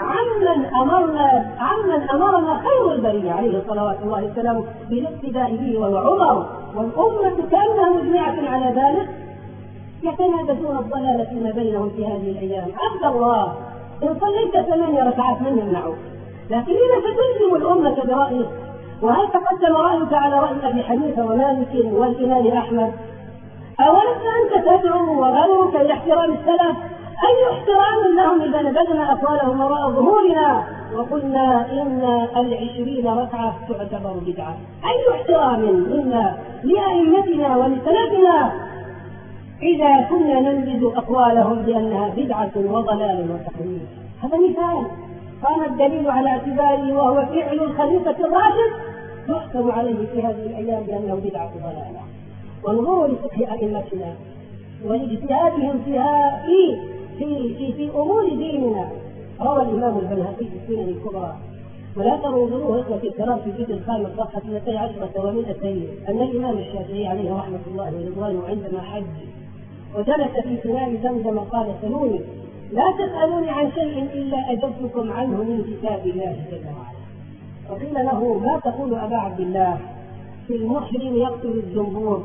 عمن أمرنا خير البرية عليه صلوات الله وسلامه بالاقتداء به وهو عمر، والأمة كانها مجمعة على ذلك يتنابزون الضلالة فيما بينهم في هذه الأيام. عبد الله، إن صليت 8 ركعات من يمنعك، لكن إذا ستلزم الأمة برأيك، وهل تقدم رأيك على رأي أبي حنيفة ومالك والإمام أحمد؟ أولست أنت تدعو وغيرك إلى احترام السلف؟ أي احترام لهم إذا نبذنا أقوالهم وراء ظهورنا وقلنا إن 20 ركعة تعتبر بدعة؟ أي احترام منا لأئمتنا ولسلفنا إذا كنا ننبذ أقوالهم بأنها بدعة وضلال وتحريف؟ هذا مثال قام الدليل على اعتباره، وهو فعل الخليفة الراشد يحكم عليه في هذه الأيام بأنه بدعة ضلالة. وانظروا لفقه أئمتنا واجتهادهم فيها في أمور ديننا. روى الإمام البيهقي في السنن الكبرى، ولا تنظروه إخوة الكرام في الجزء الخامس صفحة 12 و200 أن الإمام الشافعي عليه رحمة الله ورضوانه عندما حج وجلس في سنان زمزم قال: سلوني لا تسألوني عن شيء إلا أجبتكم عنه من كتاب الله جل وعلا. وقيل له: ما تقول أبا عبد الله في المحرم يقتل الزنبور؟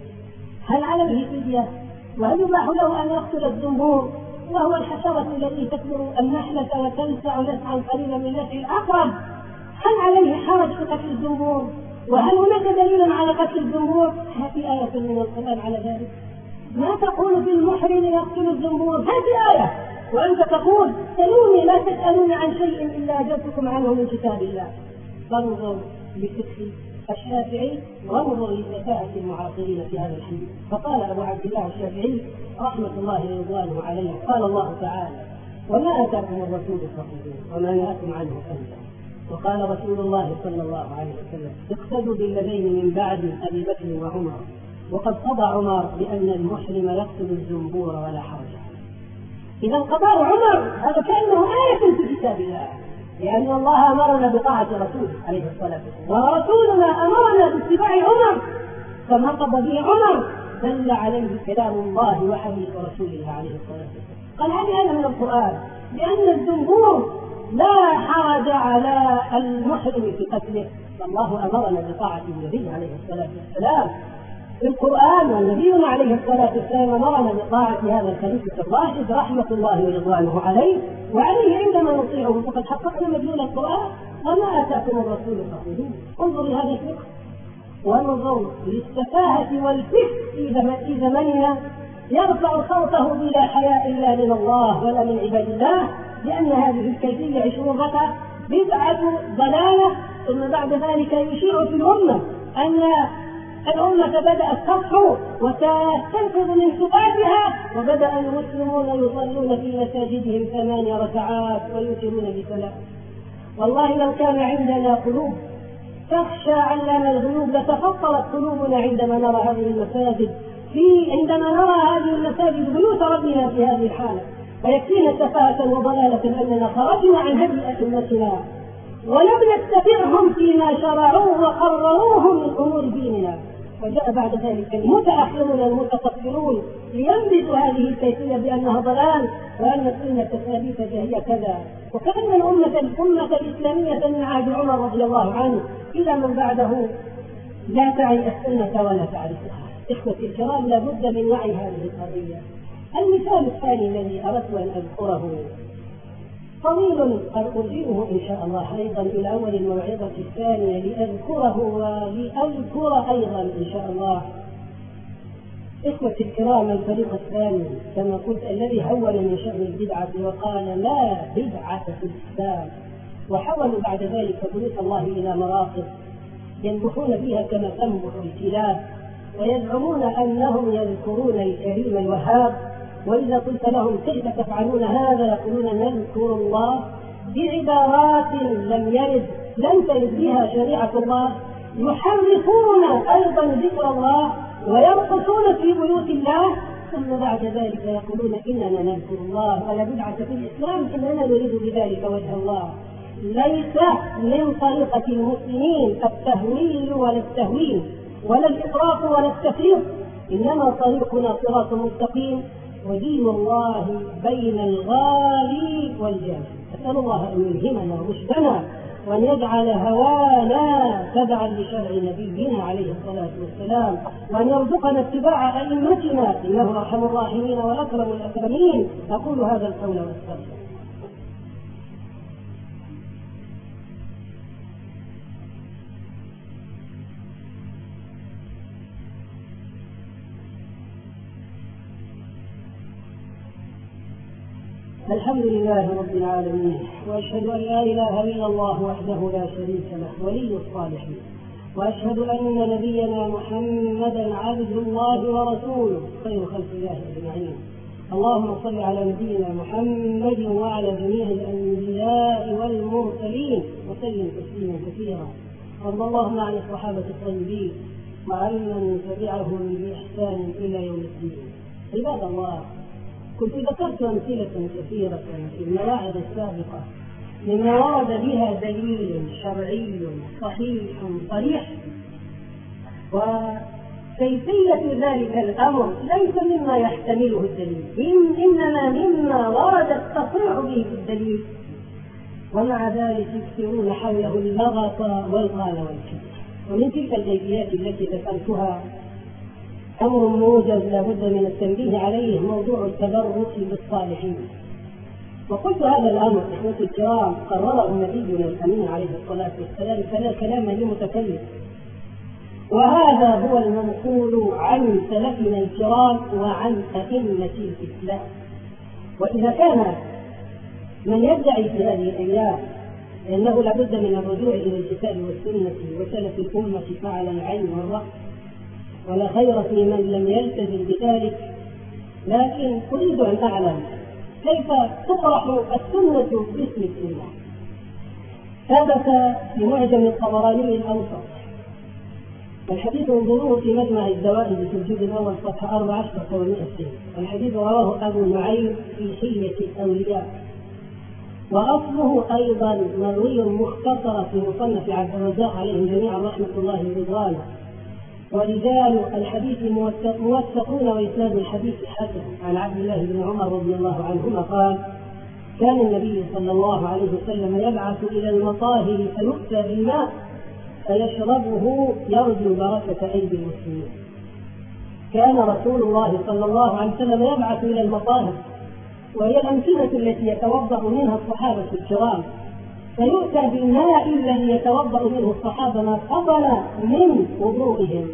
هل عليه فدية؟ وهل يباح له أن يقتل الزنبور وهو الحشرة التي تكبر النحلة وتلسع نسعا قليلا من نسع العقرب؟ هل عليه حرج في قتل الزنبور؟ وهل هناك دليل على قتل الزنبور؟ هذه آية من القرآن على ذلك. ما تقول في المحرم يقتل الزنبور؟ هذه آية، وأنت تقول: سلوني لا تسألوني عن شيء إلا أجبتكم عنه من كتاب الله. فانظر لفقه الشافعي وانظر لسفاهة المعاصرين في هذا الحديث. فقال أبو عبد الله الشافعي رحمة الله ورضوانه عليه: قال الله تعالى: وما آتاكم الرسول فخذوه وما نهاكم عنه فانتهوا. وقال رسول الله صلى الله عليه وسلم: اقتدوا بالذين من بعد أبي بكر وعمر. وقد قضى عمر بأن المحرم يقتل الزنبور ولا حرج. إذا قضاء عمر هذا كأنه آية في كتاب الله، لأن الله أمرنا بطاعة رسوله عليه الصلاة والسلام، ورسولنا أمرنا باتباع عمر، فما قضى به عمر دل عليه كلام الله وحديث رسوله عليه الصلاة والسلام. قال: هذه آية من القرآن، لأن الزنبور لا حرج على المحرم في قتله، فالله أمرنا بطاعة النبي عليه الصلاة والسلام في القرآن، والنبي عليه الصلاة والسلام أمرنا بطاعة هذا الخليفة الراشد رحمة الله ورضوانه عليه، وعليه عندما نطيعه فقد حققنا مدلول القرآن: وما آتاكم الرسول فخذوه. انظر لهذا الفقه، وانظر للسفاهة والفقه في زمننا يرفع صوته بلا حياء إلا من الله ولا من عباد الله، لأن هذه الكيفية 20 ركعة بدعة ضلالة، ثم بعد ذلك يشيع في الأمة أن الأمة بدأت تصحو وتستنقذ من سباتها، وبدأ المسلمون يصلون في مساجدهم 8 ركعات ويوترون بسلام. والله لو كان عندنا قلوب تخشى علام الغيوب لتفطرت قلوبنا عندما نرى هذه المساجد بيوت ربنا في هذه الحالة. ويكفينا سفاهة وضلالة أننا خرجنا عن هدي أئمتنا ولم نتبعهم فيما شرعوه وقرروه من أمور ديننا، وجاء بعد ذلك المتأخرون المتكبرون لينبذوا هذه الكيفية بأنها ضلال وأن السنة الثابتة هي كذا. وكأن الأمة الإسلامية من عهد عمر رضي الله عنه إلى من بعده لا تعي السنة ولا تعرفها. إخوتي الكرام، لا بد من وعي هذه القضية. المثال الثاني الذي أردت أن أذكره طويل أرجئه إن شاء الله أيضا إلى أول الموعظة الثانية لأذكره ولأذكر أيضا إن شاء الله. إخوتي الكرام، الفريق الثاني كما قلت الذي هون من شأن البدعة وقال لا بدعة في الإسلام، وحولوا بعد ذلك بيوت الله إلى مراقب ينبحون فيها كما تنبح الكلاب، ويزعمون أنهم يذكرون الكريم الوهاب، وإذا قلت لهم كيف تفعلون هذا يقولون نذكر الله بعبارات لم ترد بها شريعة الله، يحرفون أيضا ذكر الله ويرقصون في بيوت الله، ثم بعد ذلك يقولون إننا نذكر الله ولا بدعة في الإسلام إننا نريد بذلك وجه الله. ليس من طريقة المسلمين التهويل ولا التهوين ولا الإطراف ولا التفريط، إنما طريقنا صراط مستقيم ودين الله بين الغالي والجاهل. أسأل الله أن يلهمنا رشدنا وأن يجعل هوانا تبعا لشرع نبينا عليه الصلاة والسلام، وأن يرزقنا اتباع أئمتنا إنه أرحم الراحمين وأكرم الأكرمين. أقول هذا القول واستغفر. الحمد لله رب العالمين، وأشهد أن لا إله إلا الله وحده لا شريك له ولي الصالحين، وأشهد أن نبينا محمدا عبد الله ورسوله خير خلق الله أجمعين. اللهم صل على نبينا محمد وعلى جميع الأنبياء والمرسلين وسلم تسليما كثيرا. وارض اللهم عن الصحابة الطيبين وعمن تبعهم بإحسان إلى يوم الدين. عباد الله، كنت ذكرت أمثلة كثيرة في المواعظ السابقة مما ورد بها دليل شرعي صحيح صريح، وكيفية ذلك الأمر ليس مما يحتمله الدليل، إنما مما ورد التصريح به في الدليل، ومع ذلك يكثرون حوله اللغط والغال والكذب. ومن تلك الكيفيات التي ذكرتها أمر موجز لا بد من التنبيه عليه، موضوع التبرك بالصالحين. وقلت هذا الأمر إخوتي الكرام قرره نبينا الأمين عليه الصلاة والسلام فلا كلام لمتكلم، وهذا هو المنقول عن سلفنا الكرام وعن أئمة الإسلام. وإذا كان من يدعي في هذه الأيام أنه لابد من الرجوع إلى الكتاب والسنة وسلف الأمة فعلى العين والرأس، ولا خير في من لم يلتزم بذلك، لكن أريد أن أعلم كيف تطرح السنة باسم السنة. ثبت في معجم الطبراني الأوسط الحديث، انظروه في مجمع الزوائد في الجزء الأول صفحة 14 و100. الحديث رواه أبو نعيم في حلية الأولياء، وأصله أيضا مروي مختصرة في مصنف عبد الرزاق عليهم جميعا رحمة الله ورضوانه، ورجال الحديث موثقون، وإسناد الحديث حسن. عن عبد الله بن عمر رضي الله عنهما قال: كان النبي صلى الله عليه وسلم يبعث إلى المطاهر فيؤتى بالماء فيشربه يرجو بركة أيدي المسلمين. كان رسول الله صلى الله عليه وسلم يبعث إلى المطاهر، وهي الأمكنة التي يتوضأ منها الصحابة الكرام، فيؤتى بالماء الذي يتوضأ منه الصحابة ما فضل من وضوئهم،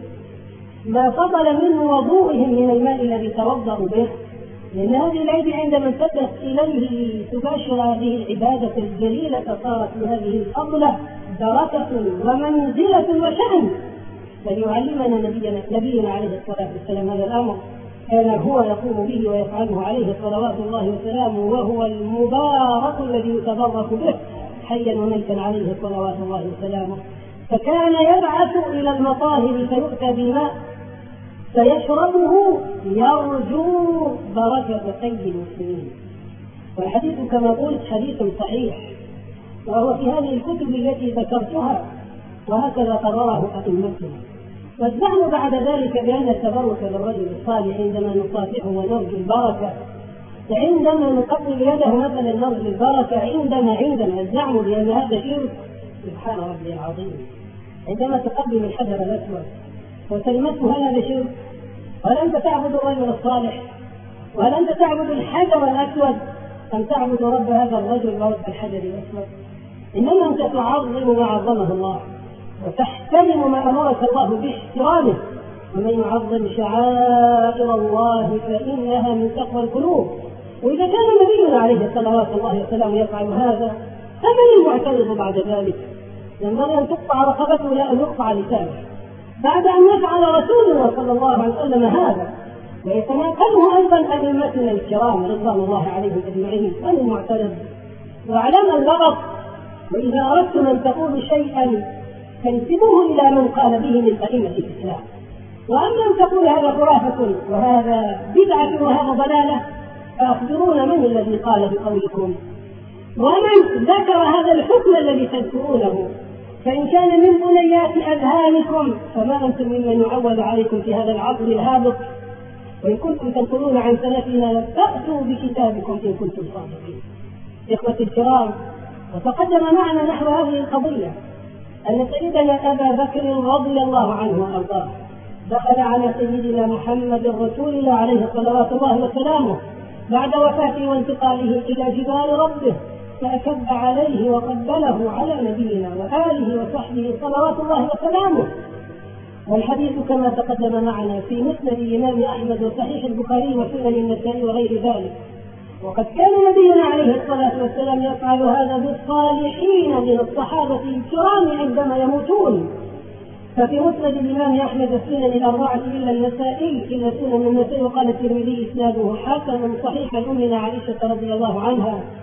من الماء الذي توضأوا به، لأن هذه الأيدي عندما امتدت إليه تباشر هذه العبادة الجليلة صارت لهذه الفضلة درجة ومنزلة وشأن. فليعلمنا نبينا عليه الصلاة والسلام هذا الأمر، كان هو يقوم به ويفعله عليه صلوات الله وسلامه، وهو المبارك الذي يتبرك به حيا وميتا عليه صلوات الله وسلامه. فكان يبعث إلى المطاهر فيؤتى بالماء فيشربه يرجو بركة أيدي المسلمين. والحديث كما قلت حديث صحيح، وهو في هذه الكتب التي ذكرتها، وهكذا قرره أئمتنا. والزعم بعد ذلك بأن التبرك بالرجل الصالح عندما نصافحه ونرجو البركة، عندما نقبل يده مثلا نرجو البركة، عندنا الزعم بأن هذا شرك، سبحان ربي العظيم. عندما تقبل الحجر الأسود وتلمسه هذا شرك. هل أنت تعبد الرجل الصالح؟ وهل أنت تعبد الحجر الأسود أم تعبد رب هذا الرجل ورب الحجر الأسود؟ إنما أنت تعظم ما عظمه الله، وتحترم ما أمرك الله باحترامه. ومن يعظم شعائر الله فإنها من تقوى القلوب. وإذا كان نبينا عليه صلوات الله وسلامه يفعل هذا، فمن المعترض بعد ذلك؟ ينبغي أن تقطع رقبته لا أن يقطع لسانه، بعد أن يفعل رسولنا صلى الله عليه وسلم هذا، ويتناقله أيضا أئمتنا الكرام رضوان الله عليهم أجمعين. من المعترض؟ واعلم اللغط، وإذا أردتم أن تقولوا شيئا فانسبوه إلى من قال به من أئمة الإسلام. وأما أن تقول هذا خرافة وهذا بدعة وهذا ضلالة، فأخبرونا من الذي قال بقولكم، ومن ذكر هذا الحكم الذي تذكرونه. فإن كان من بنيات أذهانكم فما أنتم ممن يعول عليكم في هذا العصر الهابط. وإن كنتم تنقلون عن سلفنا فأتوا بكتابكم إن كنتم صادقين. إخوتي الكرام، وتقدم معنا نحو هذه القضية أن سيدنا أبا بكر رضي الله عنه وأرضاه دخل على سيدنا محمد رسول الله عليه صلوات الله وسلامه بعد وفاته وانتقاله إلى جبال ربه، فأكب عليه وقبله على نبينا وآله وصحبه صلوات الله وسلامه. والحديث كما تقدم معنا في مسند الإمام أحمد وصحيح البخاري وسنن النسائي وغير ذلك. وقد كان نبينا عليه الصلاة والسلام يفعل هذا بالصالحين من الصحابة الكرام عندما يموتون. ففي مسند الإمام أحمد السنن الأربعة إلا سنن النسائي، وقال الترمذي إسناده حسن صحيح أمنا عائشة رضي الله عنها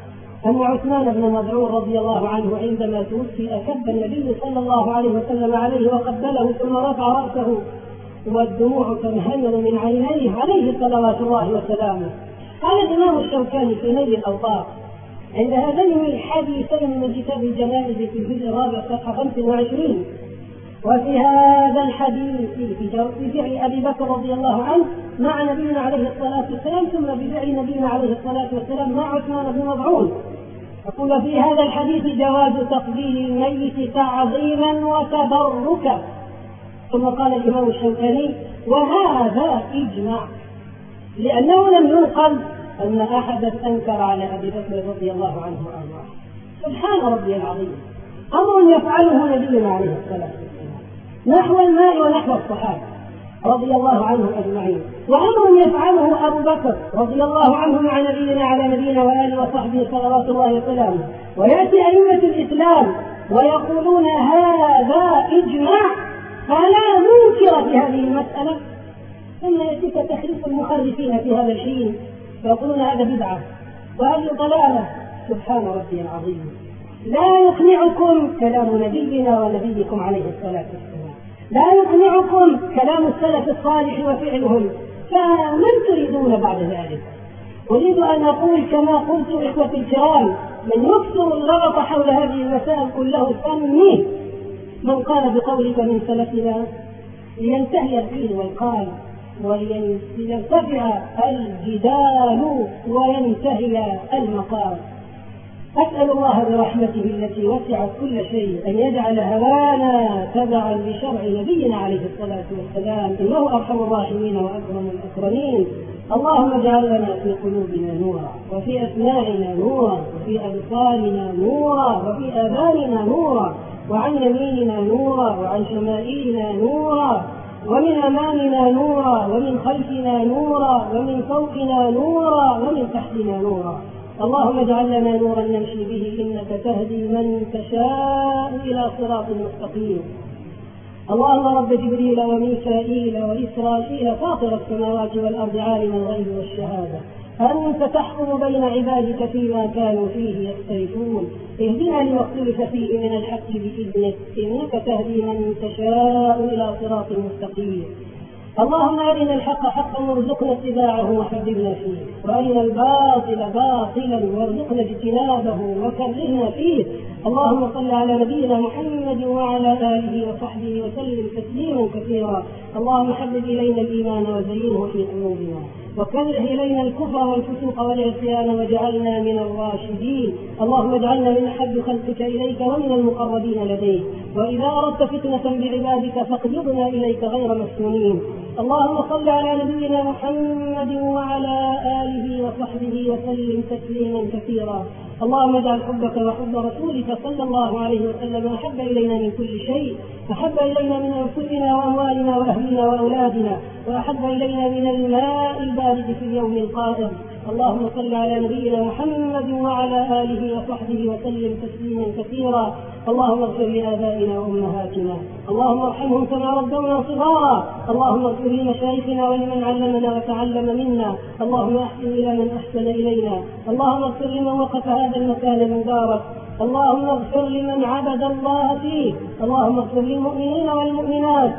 أن عثمان بن مظعون رضي الله عنه عندما توفي أكب النبي صلى الله عليه وسلم عليه وقبله ثم رفع رأسه والدموع تنهمر من عينيه عليه صلوات الله وسلامه. قال الإمام الشوكاني في نيل الأوطار عند هذين الحديثين من كتاب الجنائز في الجزء الرابع صفحة 25: وفي هذا الحديث في فعل أبي بكر رضي الله عنه مع نبينا عليه الصلاة والسلام ثم بفعل نبينا عليه الصلاة والسلام مع عثمان بن مظعون. يقول في هذا الحديث جواز تقبيل الميت تعظيما وتبركا. ثم قال الإمام الشوكاني: وهذا إجماع، لأنه لم ينقل أن أحدا أنكر على أبي بكر رضي الله عنه وأرضاه. سبحان ربي العظيم، أمر يفعله نبينا عليه الصلاة والسلام نحو الماء ونحو الصحابة رضي الله عنهم أجمعين، وأمر يفعله أبو بكر رضي الله عنه مع نبينا على نبينا وآله وصحبه صلوات الله وسلامه. ويأتي أئمة الإسلام ويقولون هذا إجماع فلا منكر في هذه المسألة، ثم يأتيك تخليف المخرفين في هذا الحين فيقولون هذا بدعة وهذه ضلالة. سبحان ربي العظيم، لا يقنعكم كلام نبينا ونبيكم عليه الصلاة والسلام، لا يقنعكم كلام السلف الصالح وفعلهم، فمن تريدون بعد ذلك؟ أريد أن أقول كما قلت إخوتي الكرام: من يكثر اللغط حول هذه المسائل قل له سميه من قال بقولك من سلفنا لينتهي القيل والقال وليرتفع الجدال وينتهي المقال. أسأل الله برحمته التي وسعت كل شيء أن يجعل هوانا تبعا لشرع نبينا عليه الصلاة والسلام، إنه أرحم الراحمين وأكرم الأكرمين. اللهم اجعل لنا في قلوبنا نورا، وفي أسماعنا نورا، وفي أبصارنا نورا، وفي آذاننا نورا، وعن يميننا نورا، وعن شمائلنا نورا، ومن أمامنا نورا، ومن خلفنا نورا، ومن فوقنا نورا، ومن تحتنا نورا. اللهم اجعل لنا نورا نمشي به، إنك تهدي من تشاء إلى صراط مستقيم. اللهم رب جبريل وميكائيل وإسرافيل فاطر السماوات والأرض عالم الغيب والشهادة، أنت تحكم بين عبادك فيما كانوا فيه يختلفون، اهدنا لما اختلف فيه من الحق بإذنك، إنك تهدي من تشاء إلى صراط مستقيم. اللهم أرنا الحق حقا وارزقنا اتباعه وحببنا فيه، وأرنا الباطل باطلا وارزقنا اجتنابه وكرهنا فيه. اللهم صل على نبينا محمد وعلى آله وصحبه وسلم تسليما كثيرا. اللهم حبب إلينا الإيمان وزينه في قلوبنا، وكره إلينا الكفر والفسوق والعصيان واجعلنا من الراشدين. اللهم اجعلنا من أحب خلقك إليك ومن المقربين لديك، وإذا أردت فتنة بعبادك فاقبضنا إليك غير مفتونين. اللهم صل على نبينا محمد وعلى آله وصحبه وسلم تسليما كثيرا. اللهم اجعل حبك وحب رسولك صلى الله عليه وسلم أحب إلينا من كل شيء، أحب إلينا من أنفسنا وأموالنا وأهلنا وأولادنا، وأحب إلينا من الماء البارد في اليوم القادم. اللهم صل على نبينا محمد وعلى آله وصحبه وسلم تسليما كثيرا. اللهم اغفر لآبائنا وأمهاتنا، اللهم ارحمهم كما ربونا صغارا. اللهم اغفر لمشايخنا ولمن علمنا وتعلم منا. اللهم احسن إلى من أحسن إلينا. اللهم اغفر لمن وقف هذا المكان المبارك. اللهم اغفر لمن عبد الله فيه. اللهم اغفر للمؤمنين والمؤمنات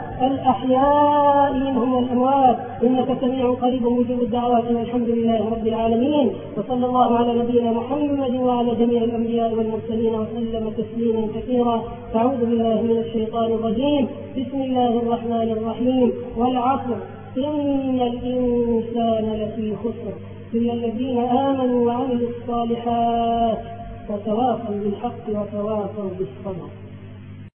الأحياء منهم والأموات، إنك سميع قريب مجيب الدعوات، والحمد لله رب العالمين. وصلى الله على نبينا محمد وعلى جميع الأنبياء والمرسلين وسلم تسليما كثيرا. أعوذ بالله من الشيطان الرجيم. بسم الله الرحمن الرحيم. والعصر إن الإنسان لفي خسر إلا الذين آمنوا وعملوا الصالحات وتواصوا بالحق وتواصوا بالصبر.